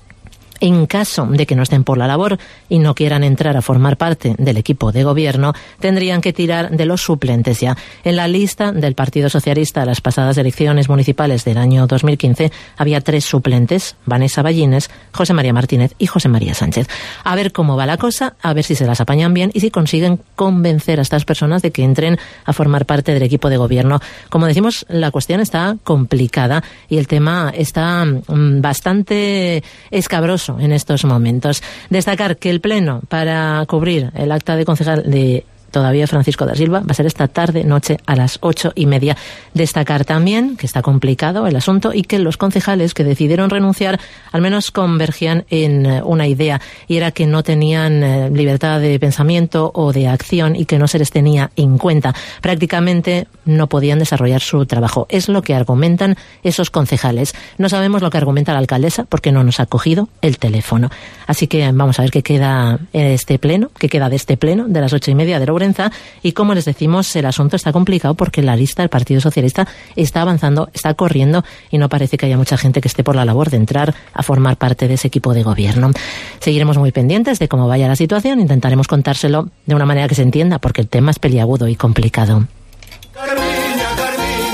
En caso de que no estén por la labor y no quieran entrar a formar parte del equipo de gobierno, tendrían que tirar de los suplentes ya. En la lista del Partido Socialista a las pasadas elecciones municipales del año dos mil quince había tres suplentes: Vanessa Ballines, José María Martínez y José María Sánchez. A ver cómo va la cosa, a ver si se las apañan bien y si consiguen convencer a estas personas de que entren a formar parte del equipo de gobierno. Como decimos, la cuestión está complicada y el tema está mmm, bastante escabroso en estos momentos. Destacar que el pleno para cubrir el acta de concejal de todavía Francisco da Silva va a ser esta tarde noche a las ocho y media. Destacar también que está complicado el asunto y que los concejales que decidieron renunciar al menos convergían en una idea, y era que no tenían eh, libertad de pensamiento o de acción y que no se les tenía en cuenta. Prácticamente no podían desarrollar su trabajo. Es lo que argumentan esos concejales. No sabemos lo que argumenta la alcaldesa porque no nos ha cogido el teléfono. Así que vamos a ver qué queda en este pleno, qué queda de este pleno de las ocho y media de Lourenza. Y como les decimos, el asunto está complicado porque la lista del Partido Socialista está avanzando, está corriendo, y no parece que haya mucha gente que esté por la labor de entrar a formar parte de ese equipo de gobierno. Seguiremos muy pendientes de cómo vaya la situación, intentaremos contárselo de una manera que se entienda porque el tema es peliagudo y complicado.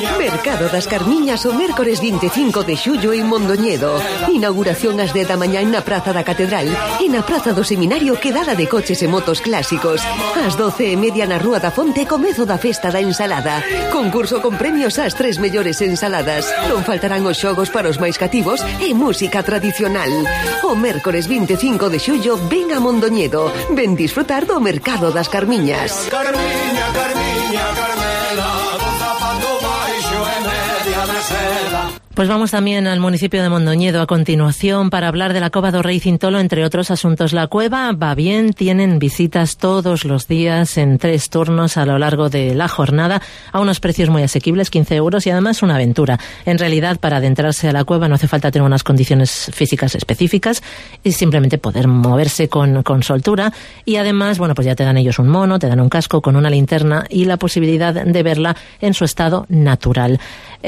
Mercado das Carmiñas o mércores vinte e cinco de xullo en Mondoñedo. Inauguración ás dez da mañá na Praza da Catedral e na Praza do Seminario quedada de coches e motos clásicos. Ás doce e media na Rúa da Fonte comezo da festa da ensalada. Concurso con premios ás tres mellores ensaladas. Non faltarán os xogos para os máis cativos e música tradicional. O mércores vinte e cinco de xullo ven a Mondoñedo. Ven disfrutar do Mercado das Carmiñas. Carmiña, Carmiña, Carmela, con zapato baixo e media de seda. Pues vamos también al municipio de Mondoñedo a continuación para hablar de la Cova do Rei Cintolo, entre otros asuntos. La cueva va bien, tienen visitas todos los días en tres turnos a lo largo de la jornada a unos precios muy asequibles, quince euros, y además una aventura. En realidad, para adentrarse a la cueva no hace falta tener unas condiciones físicas específicas y simplemente poder moverse con, con soltura, y además, bueno, pues ya te dan ellos un mono, te dan un casco con una linterna y la posibilidad de verla en su estado natural.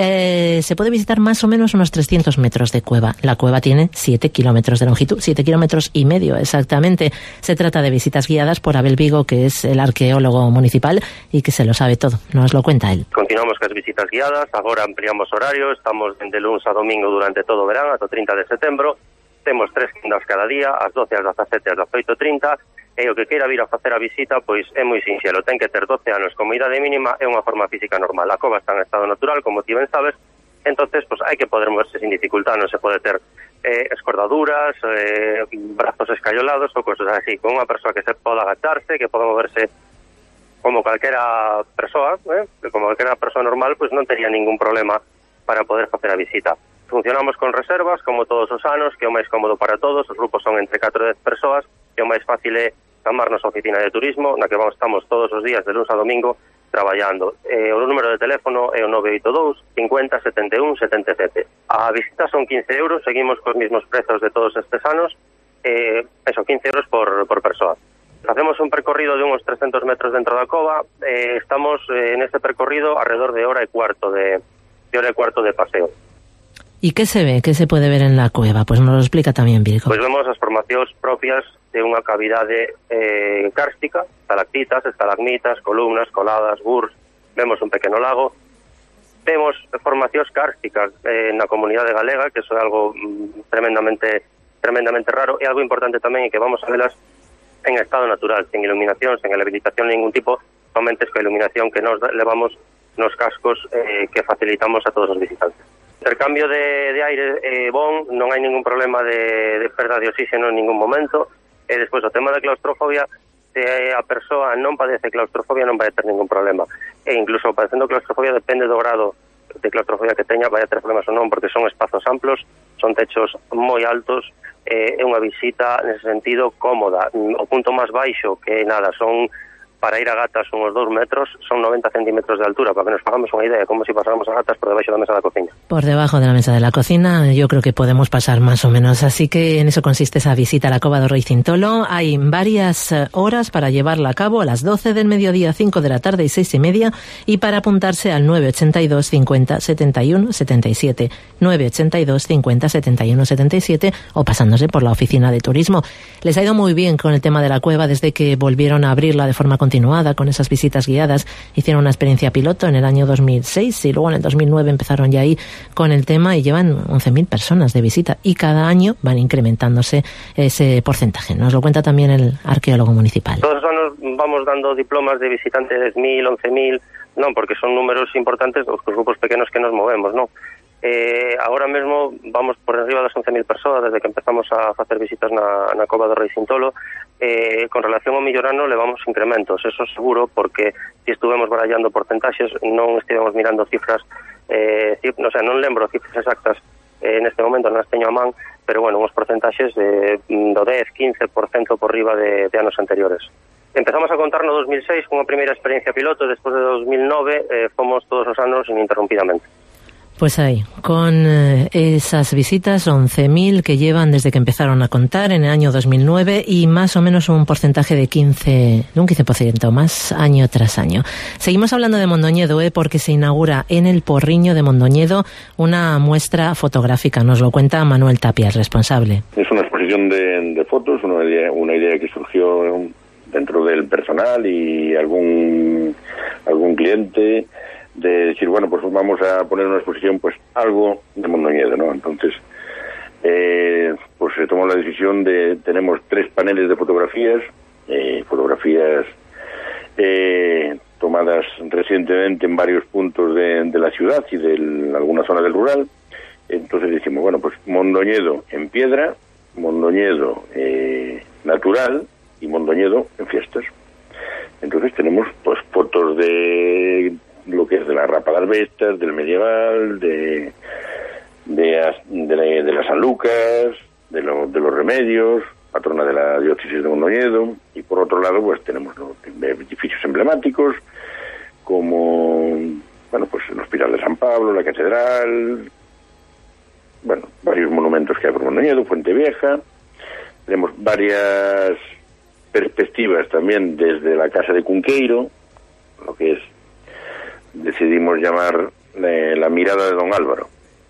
Eh, se puede visitar más o menos unos trescientos metros de cueva. La cueva tiene siete kilómetros de longitud, siete kilómetros y medio exactamente. Se trata de visitas guiadas por Abel Vigo, que es el arqueólogo municipal y que se lo sabe todo. Nos lo cuenta él. Continuamos con as visitas guiadas, agora ampliamos horario, estamos de lunes a domingo durante todo o verán, ata o trinta de setembro. Temos tres quendas cada día, ás doce, ás dezasete, ás dezoito e trinta. E o que queira vir a facer a visita, pois é moi sinxelo, ten que ter doce anos como idade mínima e unha forma física normal. A cova está en estado natural, como ti ben sabes, entonces pois hai que poder moverse sin dificultad, non se pode ter eh, escordaduras, eh, brazos escayolados ou cosas así. Con unha persoa que se poda agacharse, que poda moverse como calquera persoa, eh, como calquera persoa normal, pois non tería ningún problema para poder facer a visita. Funcionamos con reservas, como todos os anos, que é o máis cómodo para todos. Os grupos son entre catro e dez persoas, que é o máis fácil é chamarnos a oficina de turismo, na que vamos, estamos todos os días de lunes a domingo traballando. Eh, o número de teléfono é o nove oito dous, cincuenta, setenta e un, setenta e sete. A visita son quince euros, seguimos cos mismos prezos de todos estes anos, eh, eso, quince euros por, por persoa. Facemos un percorrido de unos trescentos metros dentro da cova, eh, estamos eh, en este percorrido alrededor de hora e cuarto de, de hora e cuarto de paseo. ¿Y qué se ve? ¿Qué se puede ver en la cueva? Pues nos lo explica también Virgo. Pois vemos as formacións propias de unha cavidade eh, kárstica, estalactitas, estalagmitas, columnas, coladas, gurs, vemos un pequeno lago. Vemos formacións kársticas eh, na comunidade galega, que iso é algo mm, tremendamente tremendamente raro, e algo importante tamén é que vamos a velas en estado natural, sen iluminación, sen habilitación de ningún tipo, somente es con iluminación que nos levamos nos cascos eh, que facilitamos a todos os visitantes. Intercambio de, de aire é eh, bon, non hai ningún problema de, de perda de oxígeno en ningún momento, e despois o tema da claustrofobia, se a persoa non padece claustrofobia non vai ter ningún problema, e incluso padecendo claustrofobia depende do grado de claustrofobia que teña, vai ter problemas ou non, porque son espazos amplos, son techos moi altos, é eh, unha visita nese sentido cómoda. O punto máis baixo, que nada, son para ir a gatas unos dos metros, son noventa centímetros de altura, para que nos hagamos una idea, como si pasáramos a gatas por debajo de la mesa de la cocina. Por debajo de la mesa de la cocina, yo creo que podemos pasar más o menos, así que en eso consiste esa visita a la Cova do Rei Cintolo. Hay varias horas para llevarla a cabo, a las doce del mediodía, cinco de la tarde y seis y media, y para apuntarse al nueve ochenta y dos, cincuenta, setenta y uno, setenta y siete, nueve ochenta y dos, cincuenta, setenta y uno, setenta y siete, o pasándose por la oficina de turismo. Les ha ido muy bien con el tema de la cueva desde que volvieron a abrirla de forma continuada con esas visitas guiadas. Hicieron una experiencia piloto en el año dos mil seis y luego en el dos mil nueve empezaron ya ahí con el tema y llevan once mil personas de visita y cada año van incrementándose ese porcentaje. Nos lo cuenta también el arqueólogo municipal. Todos los años vamos dando diplomas de visitantes mil, once mil, non, porque son números importantes os grupos pequenos que nos movemos, non? Eh, agora mesmo vamos por arriba das once mil persoas desde que empezamos a facer visitas na, na Cova do Rei Cintolo. Eh, con relación ao millorano levamos incrementos, eso seguro, porque si estuvemos barallando porcentaxes non estivemos mirando cifras, eh, cif, no, o sea, non lembro cifras exactas eh, neste momento, non as teño a man, pero bueno, uns porcentaxes de, do dez, quince por ciento por riba de, de anos anteriores. Empezamos a contar no dos mil seis con a primeira experiencia piloto, despois de dos mil nove eh, fomos todos os anos ininterrumpidamente. Pues ahí, con eh, esas visitas, once mil que llevan desde que empezaron a contar en el año dos mil nueve y más o menos un porcentaje de quince, de un quince por ciento más año tras año. Seguimos hablando de Mondoñedo, ¿eh? Porque se inaugura en el Porriño de Mondoñedo una muestra fotográfica. Nos lo cuenta Manuel Tapia, el responsable. Es una exposición de, de fotos, una idea, una idea que surgió dentro del personal y algún, algún cliente de decir, bueno, pues vamos a poner en una exposición pues algo de Mondoñedo, ¿no? Entonces, eh, pues se tomó la decisión de, tenemos tres paneles de fotografías, eh, fotografías eh, tomadas recientemente en varios puntos de, de la ciudad y de alguna zona del rural. Entonces decimos, bueno, pues Mondoñedo en piedra, Mondoñedo eh, natural y Mondoñedo en fiestas. Entonces tenemos pues fotos de lo que es de la Rapa de Albestas, del medieval, de de, de, la, de las San Lucas, de, lo, de los remedios, patrona de la diócesis de Mondoñedo, y por otro lado pues tenemos los edificios emblemáticos como, bueno, pues el Hospital de San Pablo, la Catedral, bueno, varios monumentos que hay por Mondoñedo, Fuente Vieja. Tenemos varias perspectivas también desde la Casa de Cunqueiro, lo que es, decidimos llamar eh, la mirada de Don Álvaro.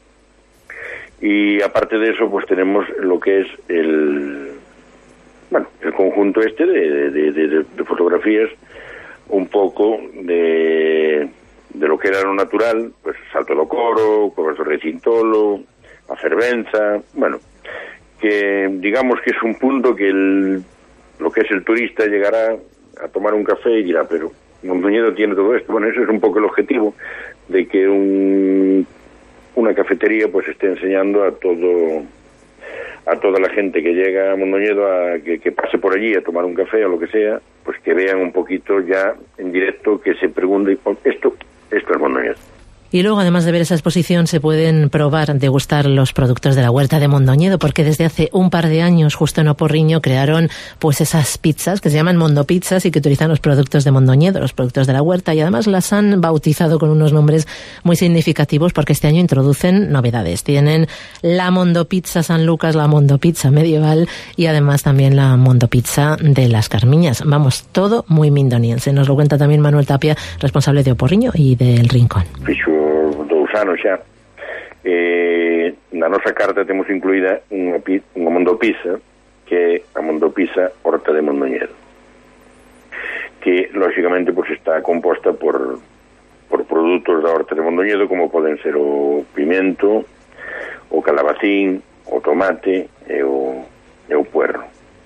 Y aparte de eso, pues tenemos lo que es el, bueno, el conjunto este de, de, de, de fotografías, un poco de, de lo que era lo natural, pues Salto do Coro, Cuevas do Rei Cintolo, a Fervenza, bueno, que digamos que es un punto que el, lo que es el turista llegará a tomar un café y dirá, pero Mondoñedo tiene todo esto. Bueno, eso es un poco el objetivo, de que un, una cafetería pues esté enseñando a todo a toda la gente que llega a Mondoñedo a que, que pase por allí a tomar un café o lo que sea, pues que vean un poquito ya en directo, que se pregunten, esto, esto es Mondoñedo. Y luego, además de ver esa exposición, se pueden probar, degustar los productos de la huerta de Mondoñedo, porque desde hace un par de años, justo en Oporriño, crearon pues esas pizzas que se llaman Mondopizzas y que utilizan los productos de Mondoñedo, los productos de la huerta, y además las han bautizado con unos nombres muy significativos porque este año introducen novedades. Tienen la Mondopizza San Lucas, la Mondopizza medieval y además también la Mondopizza de las Carmiñas. Vamos, todo muy mindoniense. Nos lo cuenta también Manuel Tapia, responsable de Oporriño y del Rincón. Fixo dous anos xa, eh, na nosa carta temos incluída unha, unha Mondopizza, que é a Mondopizza Horta de Mondoñedo, que lógicamente pues está composta por por produtos da Horta de Mondoñedo, como poden ser o pimento, o calabacín, o tomate e o, e o puerro.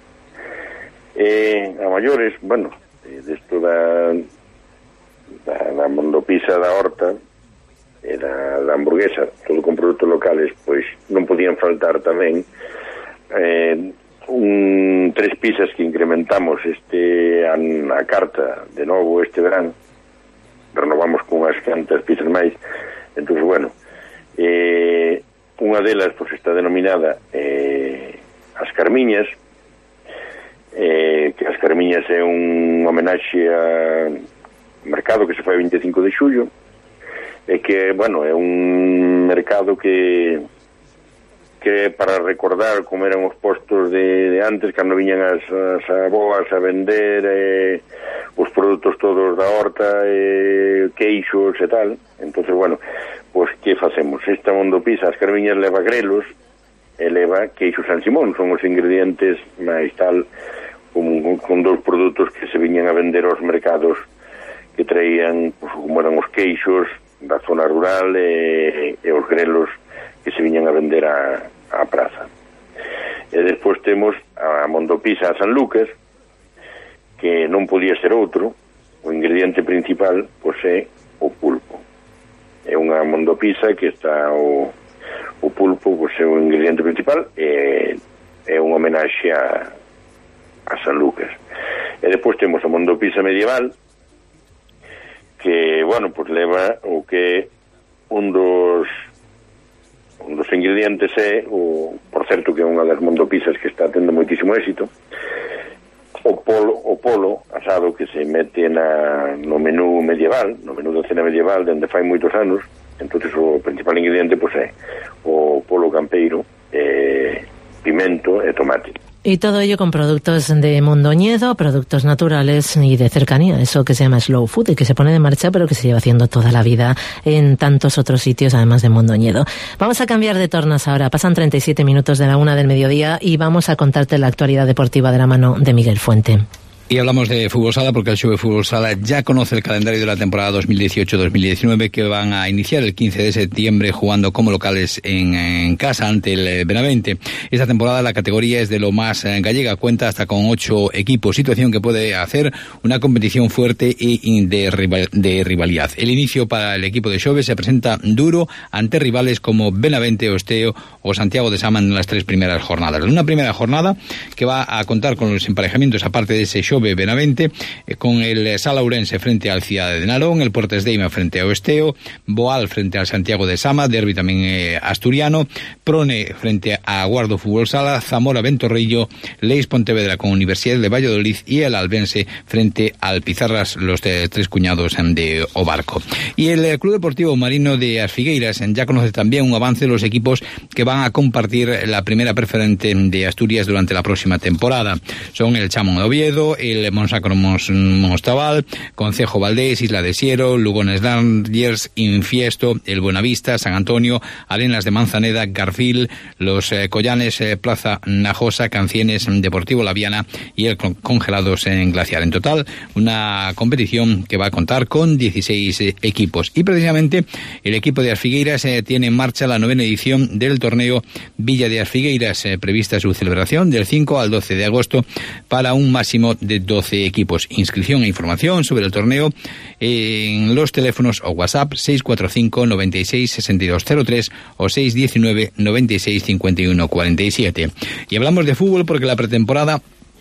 E a maiores, bueno, desto da da, da Mondopizza da Horta e da, da hamburguesa, todo con produtos locales, pois non podían faltar tamén eh, un, tres pizzas que incrementamos este a, a carta de novo este verán, renovamos con unhas cantas pizzas máis. Entón, bueno, eh, unha delas pois está denominada eh, As Carmiñas, eh, que As Carmiñas é un homenaxe a mercado que se fai o veinticinco de xullo, e que, bueno, é un mercado que que para recordar como eran os postos de, de antes, cando viñan as, as aboas a vender eh, os produtos todos da horta, eh, queixos e tal. Entonces, bueno, pois que facemos? Esta Mondopizza As Carmiñas leva grelos e leva queixo San Simón, son os ingredientes máis tal, con, con dous produtos que se viñan a vender aos mercados, que traían, pues, como eran os queixos da zona rural e, e os grelos que se viñan a vender a, a praza. E despois temos a Mondopizza a San Lucas, que non podía ser outro, o ingrediente principal pois é o pulpo. É unha Mondopizza que está o, o pulpo pois é o ingrediente principal e é un homenaxe a, a San Lucas. E despois temos a Mondopizza medieval, que, bueno, pues leva o que un dos un dos ingredientes é o, por certo, que é unha das Mondopizzas que está tendo moitísimo éxito, o polo, o polo asado que se mete na, no menú medieval, no menú da cena medieval, dende fai moitos anos. Entonces o principal ingrediente pues é o polo campeiro, eh, pimento e tomate. Y todo ello con productos de Mondoñedo, productos naturales y de cercanía, eso que se llama slow food y que se pone de marcha pero que se lleva haciendo toda la vida en tantos otros sitios además de Mondoñedo. Vamos a cambiar de tornas ahora, pasan treinta y siete minutos de la una del mediodía y vamos a contarte la actualidad deportiva de la mano de Miguel Fuente. Y hablamos de fútbol sala porque el Xove Fútbol Sala ya conoce el calendario de la temporada dos mil dieciocho dos mil diecinueve, que van a iniciar el quince de septiembre jugando como locales en, en casa ante el Benavente. Esta temporada la categoría es de lo más gallega, cuenta hasta con ocho equipos, situación que puede hacer una competición fuerte y de, rival, de rivalidad. El inicio para el equipo de Xove se presenta duro ante rivales como Benavente, Osteo o Santiago de Sama en las tres primeras jornadas. Una primera jornada que va a contar con los emparejamientos, aparte de ese Xove Benavente, eh, con el Sala Ourense frente al Cidade de Narón, el Portes Deima frente a Osteo, Boal frente al Santiago de Sama, derbi tamén eh, asturiano, Prone frente a Guardo Fútbol Sala, Zamora Ventorrillo, Leis Pontevedra con Universidad de Valladolid y el Albense frente al Pizarras, los de tres cuñados de Obarco. Y el eh, Club Deportivo Marino de As Figueiras eh, ya conoce también un avance de los equipos que van a compartir la primera preferente de Asturias durante la próxima temporada. Son el Chamón de Oviedo, el Monsacro Mostabal, Concejo Valdés, Isla de Siero, Lugones Langers, Infiesto, el Buenavista, San Antonio, Arenas de Manzaneda, Garfil, los eh, Collanes, eh, Plaza Najosa, Cancienes, Deportivo Laviana y el Congelados en Glaciar. En total, una competición que va a contar con dieciséis eh, equipos. Y precisamente el equipo de As Figueiras eh, tiene en marcha la novena edición del torneo Villa de As Figueiras, eh, prevista su celebración del cinco al doce de agosto para un máximo de doce equipos. Inscripción e información sobre el torneo en los teléfonos o WhatsApp seis cuatro cinco, noventa y seis, sesenta y dos cero tres o seis diecinueve, noventa y seis, cincuenta y uno cuarenta y siete. Y hablamos de fútbol porque la pretemporada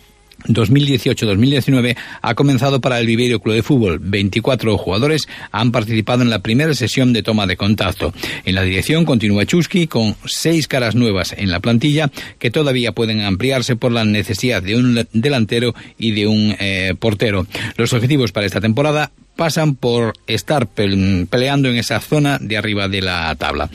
dos mil dieciocho dos mil diecinueve ha comenzado para el Viveiro Club de Fútbol. veinticuatro jugadores han participado en la primera sesión de toma de contacto. En la dirección continúa Chusky con seis caras nuevas en la plantilla que todavía pueden ampliarse por la necesidad de un delantero y de un eh, portero. Los objetivos para esta temporada pasan por estar peleando en esa zona de arriba de la tabla.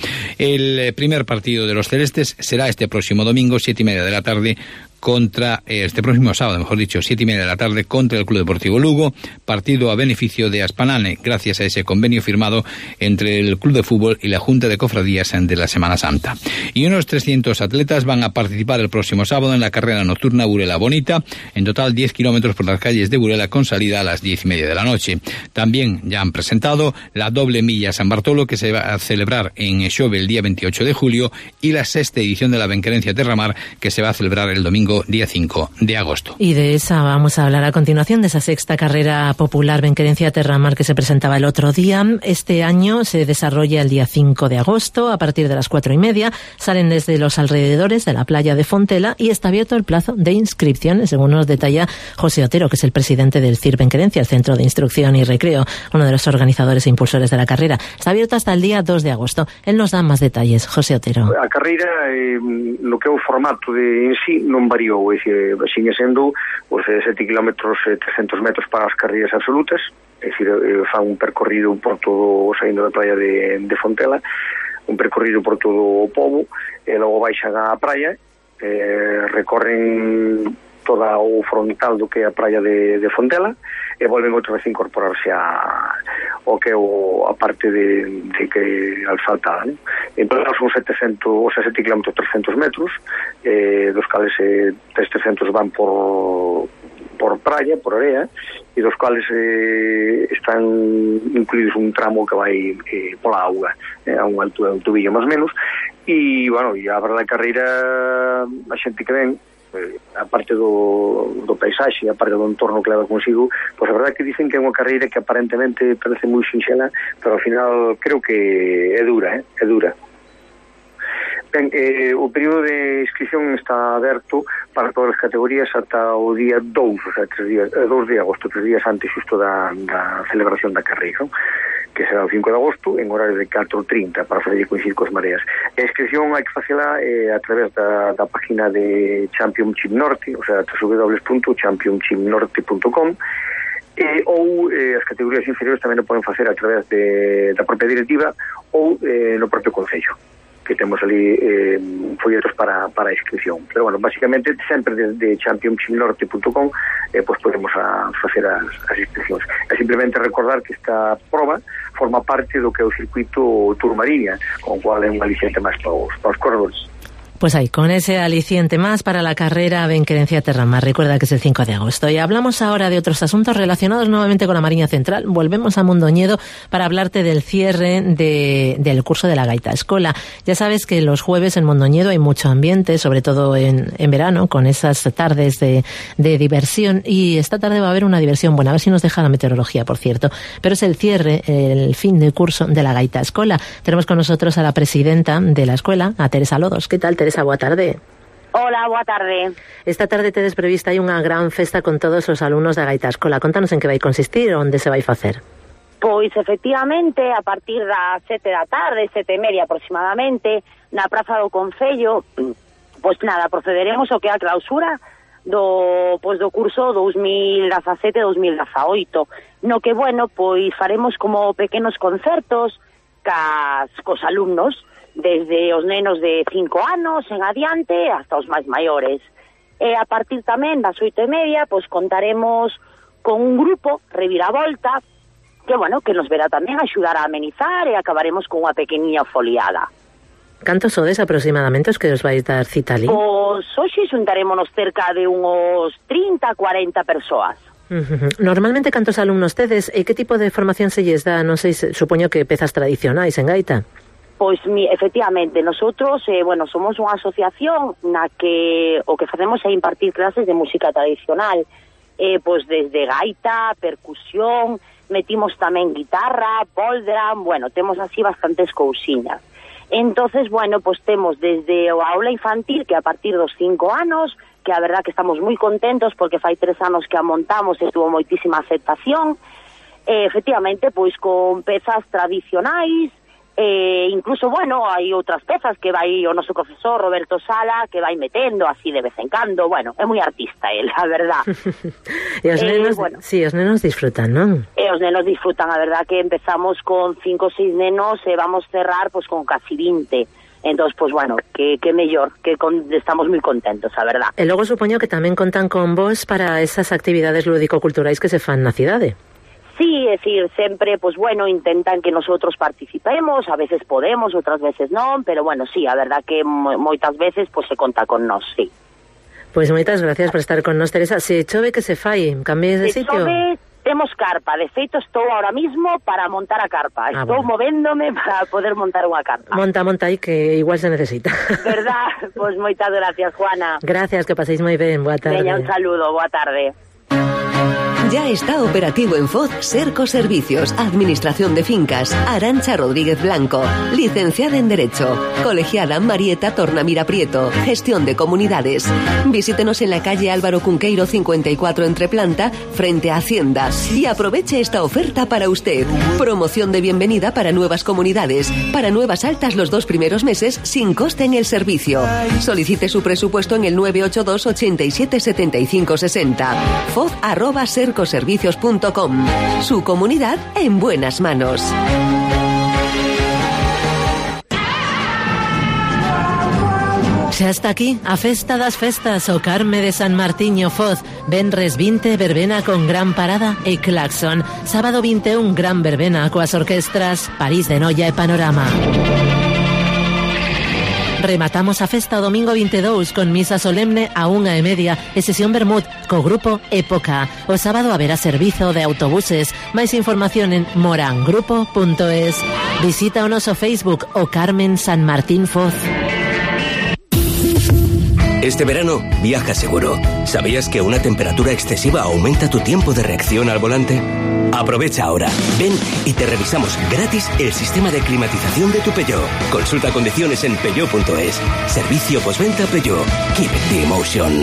El primer partido de los celestes será este próximo domingo, siete y media de la tarde, contra este próximo sábado, mejor dicho, siete y media de la tarde, contra el Club Deportivo Lugo, partido a beneficio de Aspanane, gracias a ese convenio firmado entre el Club de Fútbol y la Junta de Cofradías de la Semana Santa. Y unos trescientos atletas van a participar el próximo sábado en la carrera nocturna Burela Bonita, en total diez kilómetros por las calles de Burela con salida a las diez y media de la noche. También ya han presentado la doble milla San Bartolo, que se va a celebrar en Xove el día veintiocho de julio, y la sexta edición de la Benquerencia Terramar, que se va a celebrar el domingo día cinco de agosto. Y de esa vamos a hablar a continuación, de esa sexta carrera popular Benquerencia Terramar que se presentaba el otro día. Este año se desarrolla el día cinco de agosto a partir de las cuatro y media. Salen desde los alrededores de la playa de Fontela y está abierto el plazo de inscripciones, según nos detalla José Otero, que es el presidente del C I R Benquerencia, el Centro de Instrucción y Recreo, uno de los organizadores e impulsores de la carrera. Está abierto hasta el día dos de agosto. Él nos da más detalles. José Otero. A carreira, eh, lo que é o formato de en sí non variou, é dicir, sigue sendo os sete kilómetros, trescentos metros para as carreiras absolutas, é dicir, fan un percorrido por todo, saindo da praia de, de Fontela, un percorrido por todo o pobo, e logo baixan á praia, eh, recorren toda o frontal do que é a praia de, de Fontela e volven outra vez a incorporarse a o que é o, a parte de, de que asfaltada, ¿no? Entón son setecentos, o sea, sete kilómetros, trescentos metros, eh, dos cales eh, trescentos van por por praia, por area, e dos cales eh, están incluídos un tramo que vai eh, pola auga, eh, a un altura de un tubillo máis menos, e, bueno, e a verdade carreira, a xente que ven, a parte do, do paisaxe, a parte do entorno que leva consigo, pois a verdade que dicen que é unha carreira que aparentemente parece moi sinxela, pero ao final creo que é dura, eh? é dura. Ben, eh, o período de inscripción está aberto para todas as categorías ata o día dous, o sea, tres días, eh, dous de agosto, tres días antes xusto da, da celebración da carreira, ¿no? Que será o cinco de agosto en horario de catro e trinta para fazer coincidir cos mareas. A inscripción hai que facela eh, a través da, da página de Championship Norte, o sea, w w w punto championship norte punto com, eh, ou eh, as categorías inferiores tamén o poden facer a través de, da propia directiva ou eh, no propio concello, que temos ali eh, folletos para, para a inscripción. Pero, bueno, basicamente, sempre de, de championship norte punto com eh, pues podemos a facer as, as inscripcións. É simplemente recordar que esta proba forma parte do que é o circuito Tour Mariña, con o cual é un aliciente máis para os, para os corredores. Pues ahí, con ese aliciente más para la carrera Benquerencia Terramar. Recuerda que es el cinco de agosto. Y hablamos ahora de otros asuntos relacionados nuevamente con la Mariña Central. Volvemos a Mondoñedo para hablarte del cierre de, del curso de la Gaita Escola. Ya sabes que los jueves en Mondoñedo hay mucho ambiente, sobre todo en, en verano, con esas tardes de, de diversión. Y esta tarde va a haber una diversión buena, a ver si nos deja la meteorología, por cierto. Pero es el cierre, el fin de curso de la Gaita Escola. Tenemos con nosotros a la presidenta de la escuela, a Teresa Lodos. ¿Qué tal, Teresa? Boa tarde. Hola, boa tarde. Esta tarde tedes prevista hai unha gran festa con todos os alumnos da Gaita Escola. Contanos en que vai consistir e onde se vai facer. Pois, efectivamente, a partir das sete da tarde, sete e media aproximadamente, na Praza do Concello, pois nada, procederemos ao que é a clausura do, pois, do curso dous mil dezasete dous mil dezaoito, no que, bueno, pois faremos como pequenos concertos cas, cos alumnos, desde os nenos de cinco anos en adiante hasta os máis maiores. E a partir tamén das oito e media, pois contaremos con un grupo Reviravolta que, bueno, que nos verá tamén axudar a amenizar e acabaremos con unha pequeniña foliada. Cantos sodes aproximadamente os que os vais dar cita ali? Pois hoxe xuntarémonos cerca de uns trinta, cuarenta persoas. Uh-huh. Normalmente cantos alumnos tedes e que tipo de formación se lles dá? Non sei, supoño que pezas tradicionais en gaita. Pois, mi, efectivamente, nosotros, eh, bueno, somos unha asociación na que o que facemos é impartir clases de música tradicional, eh, pois desde gaita, percusión, metimos tamén guitarra, boldram, bueno, temos así bastantes cousiñas. Entonces, bueno, pois temos desde a aula infantil, que a partir dos cinco anos, que a verdad que estamos moi contentos porque fai tres anos que a montamos e tuvo moitísima aceptación, eh, efectivamente, pois con pezas tradicionais, Eh, incluso, bueno, hai outras pezas que vai o noso profesor Roberto Sala que vai metendo así de vez en cando. Bueno, é moi artista él, a verdad. E os nenos, eh, bueno, sí, os nenos disfrutan, non? E os nenos disfrutan, a verdad que empezamos con cinco ou seis nenos e vamos cerrar pues con casi vinte. Entonces, pues bueno, que, que mellor, que con, estamos moi contentos, a verdad. E logo supoño que tamén contan con vos para esas actividades lúdico-culturais que se fan na cidade. Sí, es decir, sempre, pues bueno, intentan que nosotros participemos, a veces podemos, outras veces non, pero bueno, sí, a verdad que moitas veces pues se conta con nós, sí. Pois moitas gracias por estar con nós, Teresa. Se chove, que se fai? Cambies de se sitio? Se chove, temos carpa. De feito, estou ahora mismo para montar a carpa. Ah, estou bueno. movéndome para poder montar unha carpa. Monta, monta aí, que igual se necesita. Verdad? Pois moitas gracias, Juana. Gracias, que paséis moi ben. Boa tarde. Veña, un saludo, boa tarde. Ya está operativo en Foz Serco Servicios, Administración de Fincas, Arantxa Rodríguez Blanco, licenciada en Derecho, colegiada Marieta Tornamira Prieto, Gestión de Comunidades. Visítenos en la calle Álvaro Cunqueiro cincuenta y cuatro entre planta, frente a Hacienda, y aproveche esta oferta para usted. Promoción de bienvenida para nuevas comunidades, para nuevas altas los dos primeros meses sin coste en el servicio. Solicite su presupuesto en el nueve ocho dos, ochenta y siete, setenta y cinco, sesenta. Foz arroba serco servicios punto com. Su comunidad en buenas manos. Xa está aquí a Festa das Festas, o Carme de San Martiño Foz. Venres vinte, verbena con gran parada e claxon. Sábado vinte e un, gran verbena coas orquestras París de Noia e Panorama. Rematamos a festa o domingo vinte e dous con misa solemne a unha e media e sesión vermut co grupo Época. O sábado haberá servizo de autobuses. Máis información en morangrupo punto es. Visita o noso Facebook o Carmen San Martín Foz. Este verano, viaja seguro. ¿Sabías que una temperatura excesiva aumenta tu tiempo de reacción al volante? Aprovecha ahora. Ven y te revisamos gratis el sistema de climatización de tu Peugeot. Consulta condiciones en peugeot punto es. Servicio postventa Peugeot. Keep it the emotion.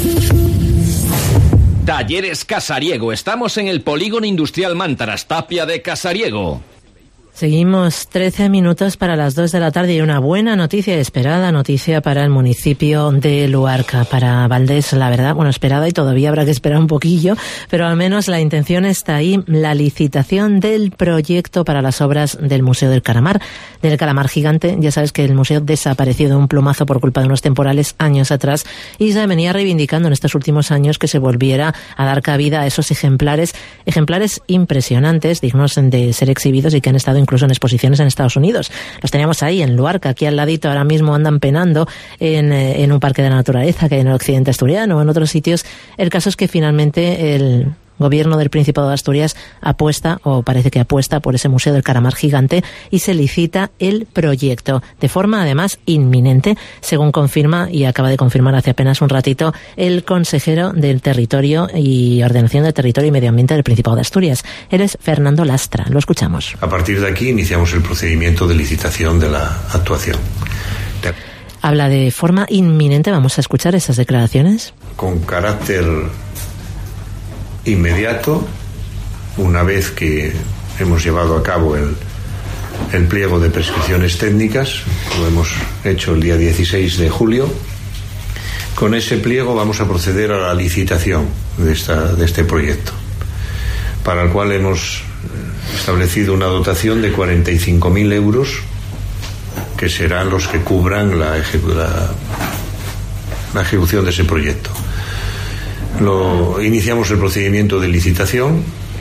Talleres Casariego. Estamos en el Polígono Industrial Mántaras, Tapia de Casariego. Seguimos trece minutos para las dos de la tarde y una buena noticia, esperada noticia para el municipio de Luarca, para Valdés, la verdad, bueno, esperada y todavía habrá que esperar un poquillo, pero al menos la intención está ahí, la licitación del proyecto para las obras del Museo del Calamar, del Calamar Gigante. Ya sabes que el museo desapareció de un plumazo por culpa de unos temporales años atrás y se venía reivindicando en estos últimos años que se volviera a dar cabida a esos ejemplares, ejemplares impresionantes, dignos de ser exhibidos y que han estado incluso en exposiciones en Estados Unidos. Los teníamos ahí en Luarca, aquí al ladito, ahora mismo andan penando en, en un parque de la naturaleza que hay en el occidente asturiano o en otros sitios. El caso es que finalmente el Gobierno del Principado de Asturias apuesta, o parece que apuesta, por ese Museo del Calamar Gigante y se licita el proyecto de forma además inminente, según confirma y acaba de confirmar hace apenas un ratito el consejero del Territorio y Ordenación del Territorio y Medio Ambiente del Principado de Asturias. Él es Fernando Lastra. Lo escuchamos. A partir de aquí iniciamos el procedimiento de licitación de la actuación. Habla de forma inminente. Vamos a escuchar esas declaraciones. Con carácter inmediato, una vez que hemos llevado a cabo el, el pliego de prescripciones técnicas, lo hemos hecho el día dieciséis de julio, con ese pliego vamos a proceder a la licitación de, esta, de este proyecto, para el cual hemos establecido una dotación de cuarenta y cinco mil euros, que serán los que cubran la, ejecu- la, la ejecución de ese proyecto. Lo, iniciamos el procedimiento de licitación.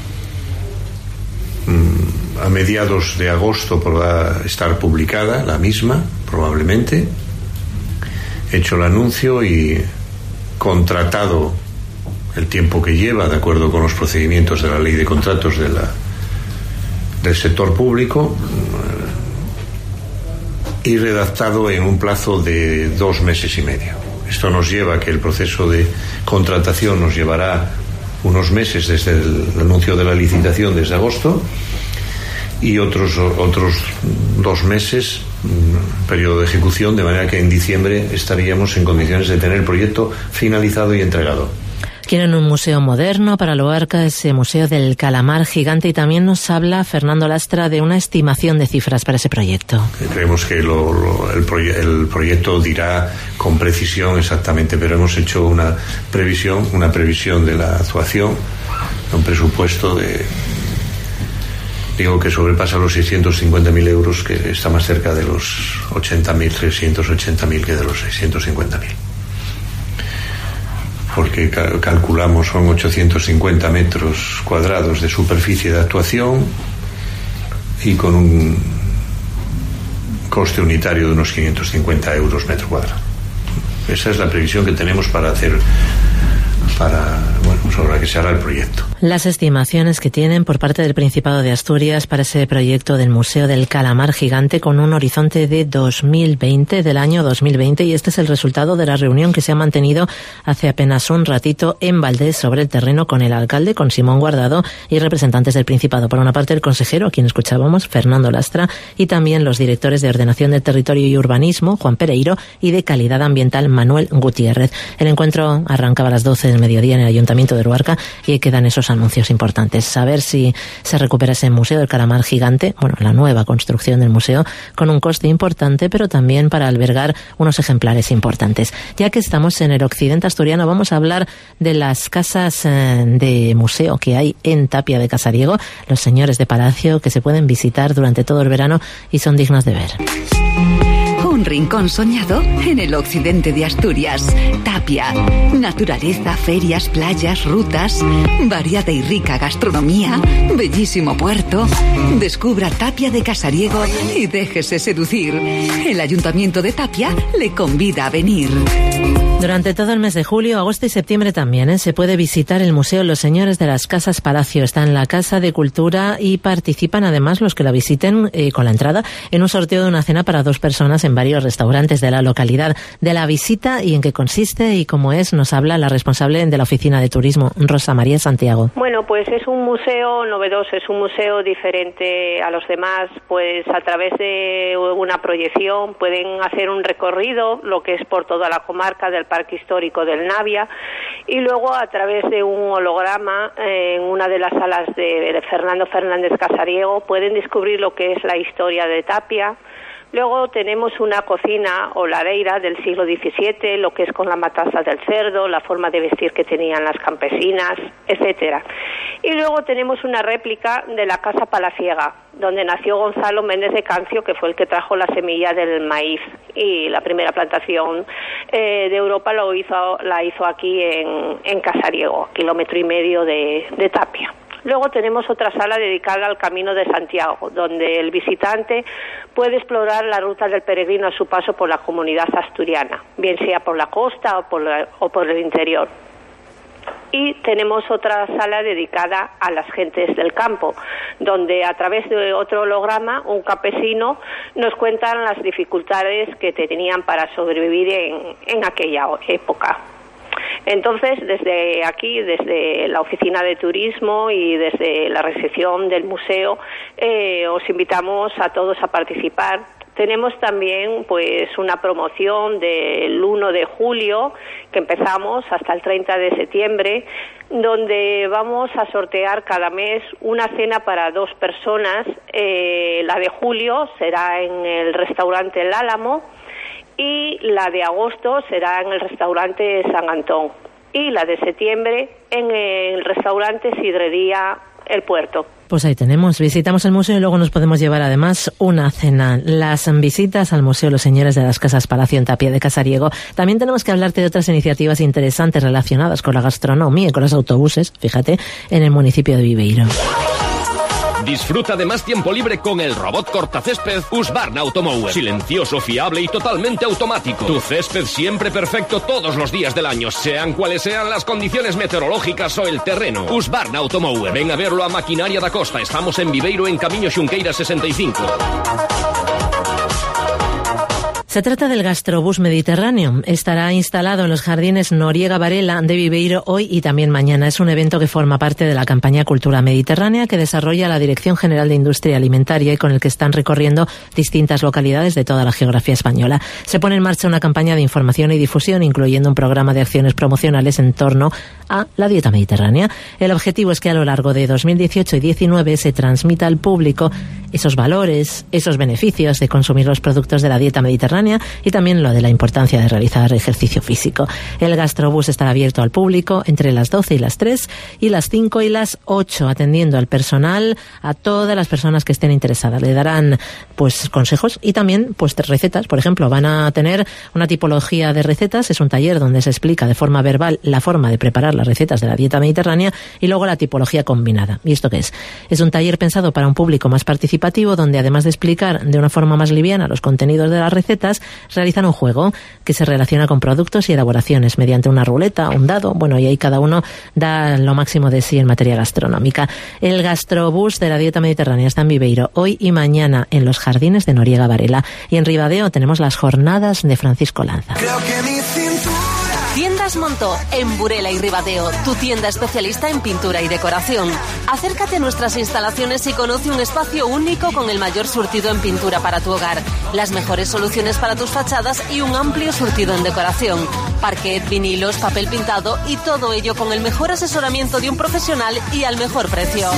A mediados de agosto podrá estar publicada la misma, probablemente. Hecho el anuncio y contratado el tiempo que lleva, de acuerdo con los procedimientos de la Ley de Contratos de la, del sector público, y redactado en un plazo de dos meses y medio. Esto nos lleva a que el proceso de contratación nos llevará unos meses desde el anuncio de la licitación, desde agosto, y otros, otros dos meses, periodo de ejecución, de manera que en diciembre estaríamos en condiciones de tener el proyecto finalizado y entregado. Quieren un museo moderno para Luarca, ese Museo del Calamar Gigante, y también nos habla Fernando Lastra de una estimación de cifras para ese proyecto. Creemos que lo, lo, el, proye- el proyecto dirá con precisión exactamente, pero hemos hecho una previsión, una previsión de la actuación, un presupuesto de, digo que sobrepasa los seiscientos cincuenta mil euros, que está más cerca de los ochenta mil, trescientos ochenta mil que de los seiscientos cincuenta mil. Porque cal- calculamos son ochocientos cincuenta metros cuadrados de superficie de actuación y con un coste unitario de unos quinientos cincuenta euros metro cuadrado. Esa es la previsión que tenemos para hacer, para, bueno, sobre la que se hará el proyecto. Las estimaciones que tienen por parte del Principado de Asturias para ese proyecto del Museo del Calamar Gigante, con un horizonte de dos mil veinte, del año dos mil veinte, y este es el resultado de la reunión que se ha mantenido hace apenas un ratito en Valdés sobre el terreno con el alcalde, con Simón Guardado, y representantes del Principado. Por una parte el consejero, a quien escuchábamos, Fernando Lastra, y también los directores de Ordenación del Territorio y Urbanismo, Juan Pereiro, y de Calidad Ambiental, Manuel Gutiérrez. El encuentro arrancaba a las doce del mediodía en el Ayuntamiento de Luarca y ahí quedan esos anuncios importantes. Saber si se recupera ese Museo del Calamar Gigante, bueno, la nueva construcción del museo, con un coste importante, pero también para albergar unos ejemplares importantes. Ya que estamos en el occidente asturiano, vamos a hablar de las casas eh, de museo que hay en Tapia de Casariego, los señores de Palacio, que se pueden visitar durante todo el verano y son dignas de ver. Un rincón soñado en el occidente de Asturias. Tapia. Naturaleza, ferias, playas, rutas, variada y rica gastronomía, bellísimo puerto. Descubra Tapia de Casariego y déjese seducir. El Ayuntamiento de Tapia le convida a venir. Durante todo el mes de julio, agosto y septiembre también ¿eh? se puede visitar el Museo Los Señores de las Casas Palacio. Está en la Casa de Cultura y participan además los que la visiten eh, con la entrada en un sorteo de una cena para dos personas en varios restaurantes de la localidad. De la visita y en qué consiste y cómo es, nos habla la responsable de la Oficina de Turismo, Rosa María Santiago. Bueno, pues es un museo novedoso, es un museo diferente a los demás, pues a través de una proyección pueden hacer un recorrido, lo que es por toda la comarca del Parque Histórico del Navia, y luego a través de un holograma eh, en una de las salas de, de Fernando Fernández Casariego pueden descubrir lo que es la historia de Tapia. Luego tenemos una cocina o lareira del siglo diecisiete, lo que es con la matanza del cerdo, la forma de vestir que tenían las campesinas, etcétera. Y luego tenemos una réplica de la Casa Palaciega, donde nació Gonzalo Méndez de Cancio, que fue el que trajo la semilla del maíz, y la primera plantación eh, de Europa lo hizo, la hizo aquí en, en Casariego, kilómetro y medio de, de Tapia. Luego tenemos otra sala dedicada al Camino de Santiago, donde el visitante puede explorar la ruta del peregrino a su paso por la comunidad asturiana, bien sea por la costa o por, la, o por el interior. Y tenemos otra sala dedicada a las gentes del campo, donde a través de otro holograma, un campesino nos cuentan las dificultades que tenían para sobrevivir en, en aquella época. Entonces, desde aquí, desde la oficina de turismo y desde la recepción del museo, eh, os invitamos a todos a participar. Tenemos también pues una promoción del uno de julio que empezamos hasta el treinta de septiembre, donde vamos a sortear cada mes una cena para dos personas. Eh, la de julio será en el restaurante El Álamo y la de agosto será en el restaurante San Antón y la de septiembre en el restaurante Sidrería El Puerto. Pues ahí tenemos, visitamos el museo y luego nos podemos llevar además una cena. Las visitas al Museo Los Señores de las Casas Palacio en Tapia de Casariego. También tenemos que hablarte de otras iniciativas interesantes relacionadas con la gastronomía y con los autobuses, fíjate, en el municipio de Viveiro. Disfruta de más tiempo libre con el robot cortacésped Husqvarna Automower. Silencioso, fiable y totalmente automático. Tu césped siempre perfecto todos los días del año, sean cuales sean las condiciones meteorológicas o el terreno. Husqvarna Automower. Ven a verlo a Maquinaria da Costa. Estamos en Viveiro, en Camiño Xunqueira sesenta y cinco. Se trata del Gastrobús Mediterráneo. Estará instalado en los jardines Noriega Varela de Viveiro hoy y también mañana. Es un evento que forma parte de la campaña Cultura Mediterránea que desarrolla la Dirección General de Industria Alimentaria y con el que están recorriendo distintas localidades de toda la geografía española. Se pone en marcha una campaña de información y difusión, incluyendo un programa de acciones promocionales en torno a la dieta mediterránea. El objetivo es que a lo largo de dos mil dieciocho y diecinueve se transmita al público esos valores, esos beneficios de consumir los productos de la dieta mediterránea y también lo de la importancia de realizar ejercicio físico. El Gastrobús estará abierto al público entre las doce y las tres y las cinco y las ocho, atendiendo al personal, a todas las personas que estén interesadas. Le darán pues consejos y también pues recetas. Por ejemplo, van a tener una tipología de recetas. Es un taller donde se explica de forma verbal la forma de preparar las recetas de la dieta mediterránea y luego la tipología combinada. ¿Y esto qué es? Es un taller pensado para un público más participativo, donde además de explicar de una forma más liviana los contenidos de las recetas, realizan un juego que se relaciona con productos y elaboraciones mediante una ruleta, un dado, bueno, y ahí cada uno da lo máximo de sí en materia gastronómica. El Gastrobús de la dieta mediterránea está en Viveiro hoy y mañana en los jardines de Noriega Varela. Y en Ribadeo tenemos las jornadas de Francisco Lanza. Tiendas Montó, en Burela y Ribadeo, tu tienda especialista en pintura y decoración. Acércate a nuestras instalaciones y conoce un espacio único con el mayor surtido en pintura para tu hogar, las mejores soluciones para tus fachadas y un amplio surtido en decoración. Parquet, vinilos, papel pintado y todo ello con el mejor asesoramiento de un profesional y al mejor precio.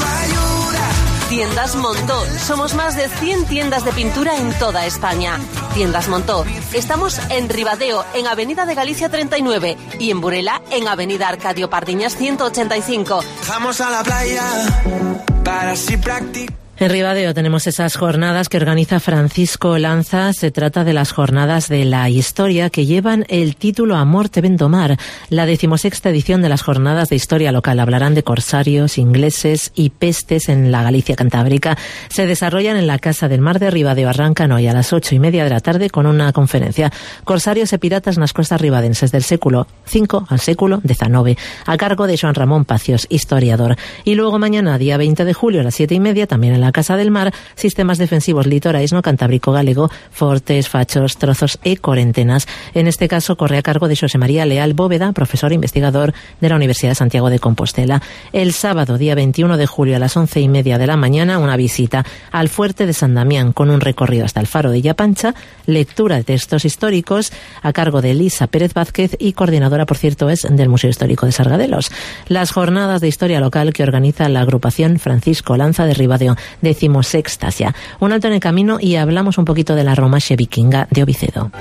Tiendas Montó. Somos más de cien tiendas de pintura en toda España. Tiendas Montó. Estamos en Ribadeo, en Avenida de Galicia treinta y nueve y en Burela, en Avenida Arcadio Pardiñas ciento ochenta y cinco. Vamos a la playa para así practicar. En Ribadeo tenemos esas jornadas que organiza Francisco Lanza. Se trata de las jornadas de la historia que llevan el título Amor te ven domar. La decimosexta edición de las jornadas de historia local. Hablarán de corsarios, ingleses y pestes en la Galicia cantábrica. Se desarrollan en la Casa del Mar de Ribadeo. Arrancan hoy a las ocho y media de la tarde con una conferencia. Corsarios e piratas nas costas ribadenses del século cinco al século diecinueve. A cargo de Joan Ramón Pacios, historiador. Y luego mañana, día veinte de julio a las siete y media, también en la Casa del Mar, sistemas defensivos litorais no cantábrico galego, fortes, fachos, trozos e cuarentenas. En este caso corre a cargo de José María Leal Bóveda, profesor e investigador de la Universidad de Santiago de Compostela. El sábado, día veintiuno de julio a las once y media de la mañana, una visita al fuerte de San Damián con un recorrido hasta el faro de Illapancha, lectura de textos históricos a cargo de Elisa Pérez Vázquez y coordinadora, por cierto, es del Museo Histórico de Sargadelos. Las jornadas de historia local que organiza la agrupación Francisco Lanza de Ribadeo, decimosextas ya. Un alto en el camino y hablamos un poquito de la Romaxe vikinga de Ovicedo.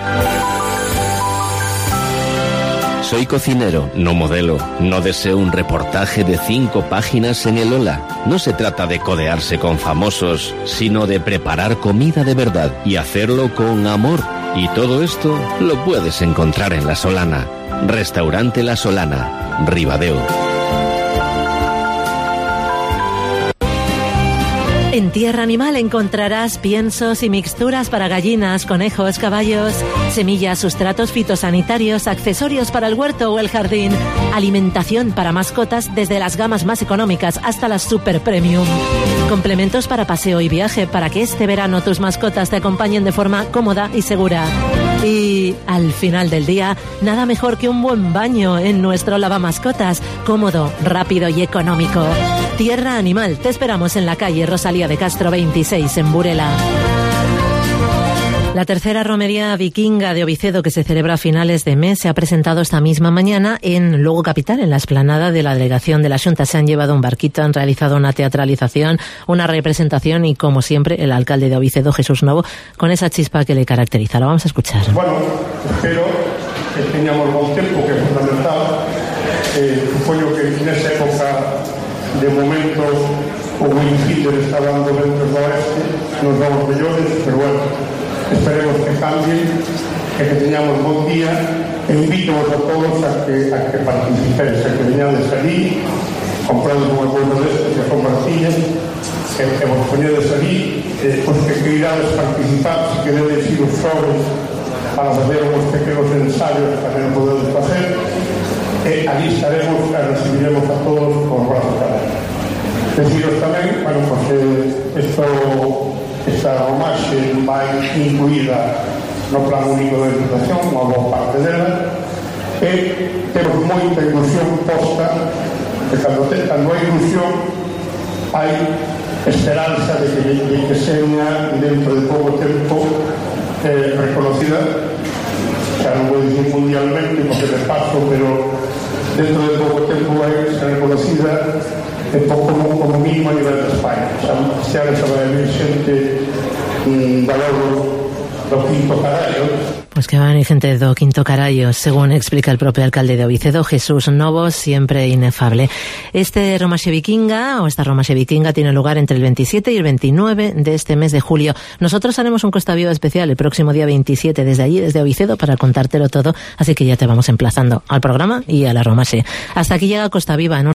Soy cocinero, no modelo. No deseo un reportaje de cinco páginas en el Ola. No se trata de codearse con famosos, sino de preparar comida de verdad y hacerlo con amor. Y todo esto lo puedes encontrar en La Solana. Restaurante La Solana, Ribadeo. En Tierra Animal encontrarás piensos y mixturas para gallinas, conejos, caballos, semillas, sustratos fitosanitarios, accesorios para el huerto o el jardín, alimentación para mascotas desde las gamas más económicas hasta las super premium, complementos para paseo y viaje para que este verano tus mascotas te acompañen de forma cómoda y segura. Y al final del día, nada mejor que un buen baño en nuestro lavamascotas, cómodo, rápido y económico. Tierra Animal, te esperamos en la calle Rosalía de Castro veintiséis en Burela. La tercera romería vikinga de Ovicedo, que se celebra a finales de mes, se ha presentado esta misma mañana en Lugo Capital, en la explanada de la delegación de la Xunta. Se han llevado un barquito, han realizado una teatralización, una representación y, como siempre, el alcalde de Ovicedo, Jesús Novo, con esa chispa que le caracteriza. Lo vamos a escuchar. Bueno, espero que teñamos buen tempo, que é fundamental. Eh, supoño que en esa época, de momento, o municipio está dando dentro do oeste, nos vamos mellores, pero bueno, esperemos que cambie, que, que teñamos bon día, e invito a todos a que, a que participen, a que veñades ali, comprando un acordo destes que son martillas, e, e vos poñedes ali, e, os que queirades participar, se queredes ir os sobres para fazer uns pequenos ensayos para que non podedes facer, e ali estaremos e recibiremos a todos con brazos abertos. Deciros tamén, bueno, pues eh, esto, esta homaxe vai incluída no plan único de educación, unha boa parte dela, e temos moita ilusión posta, que cando, te, cando hai ilusión hai esperanza de que, de que sea dentro de pouco tempo eh, reconocida, xa non vou dicir mundialmente porque me paso, pero dentro de pouco tempo vai ser reconocida e pouco como mínimo a nivel de España. Xa, xa se vai vir xente mm, da logo do Quinto Carallo. Pues que va a venir gente do Quinto Carallo, según explica el propio alcalde de Ovicedo, Jesús Novo, siempre inefable. Este Romaxe Vikinga, o esta Romaxe Vikinga, tiene lugar entre el veintisiete y el veintinueve de este mes de julio. Nosotros haremos un Costa Viva especial el próximo día veintisiete desde allí, desde Ovicedo, para contártelo todo, así que ya te vamos emplazando al programa y a la Romaxe. Hasta aquí llega Costa Viva. En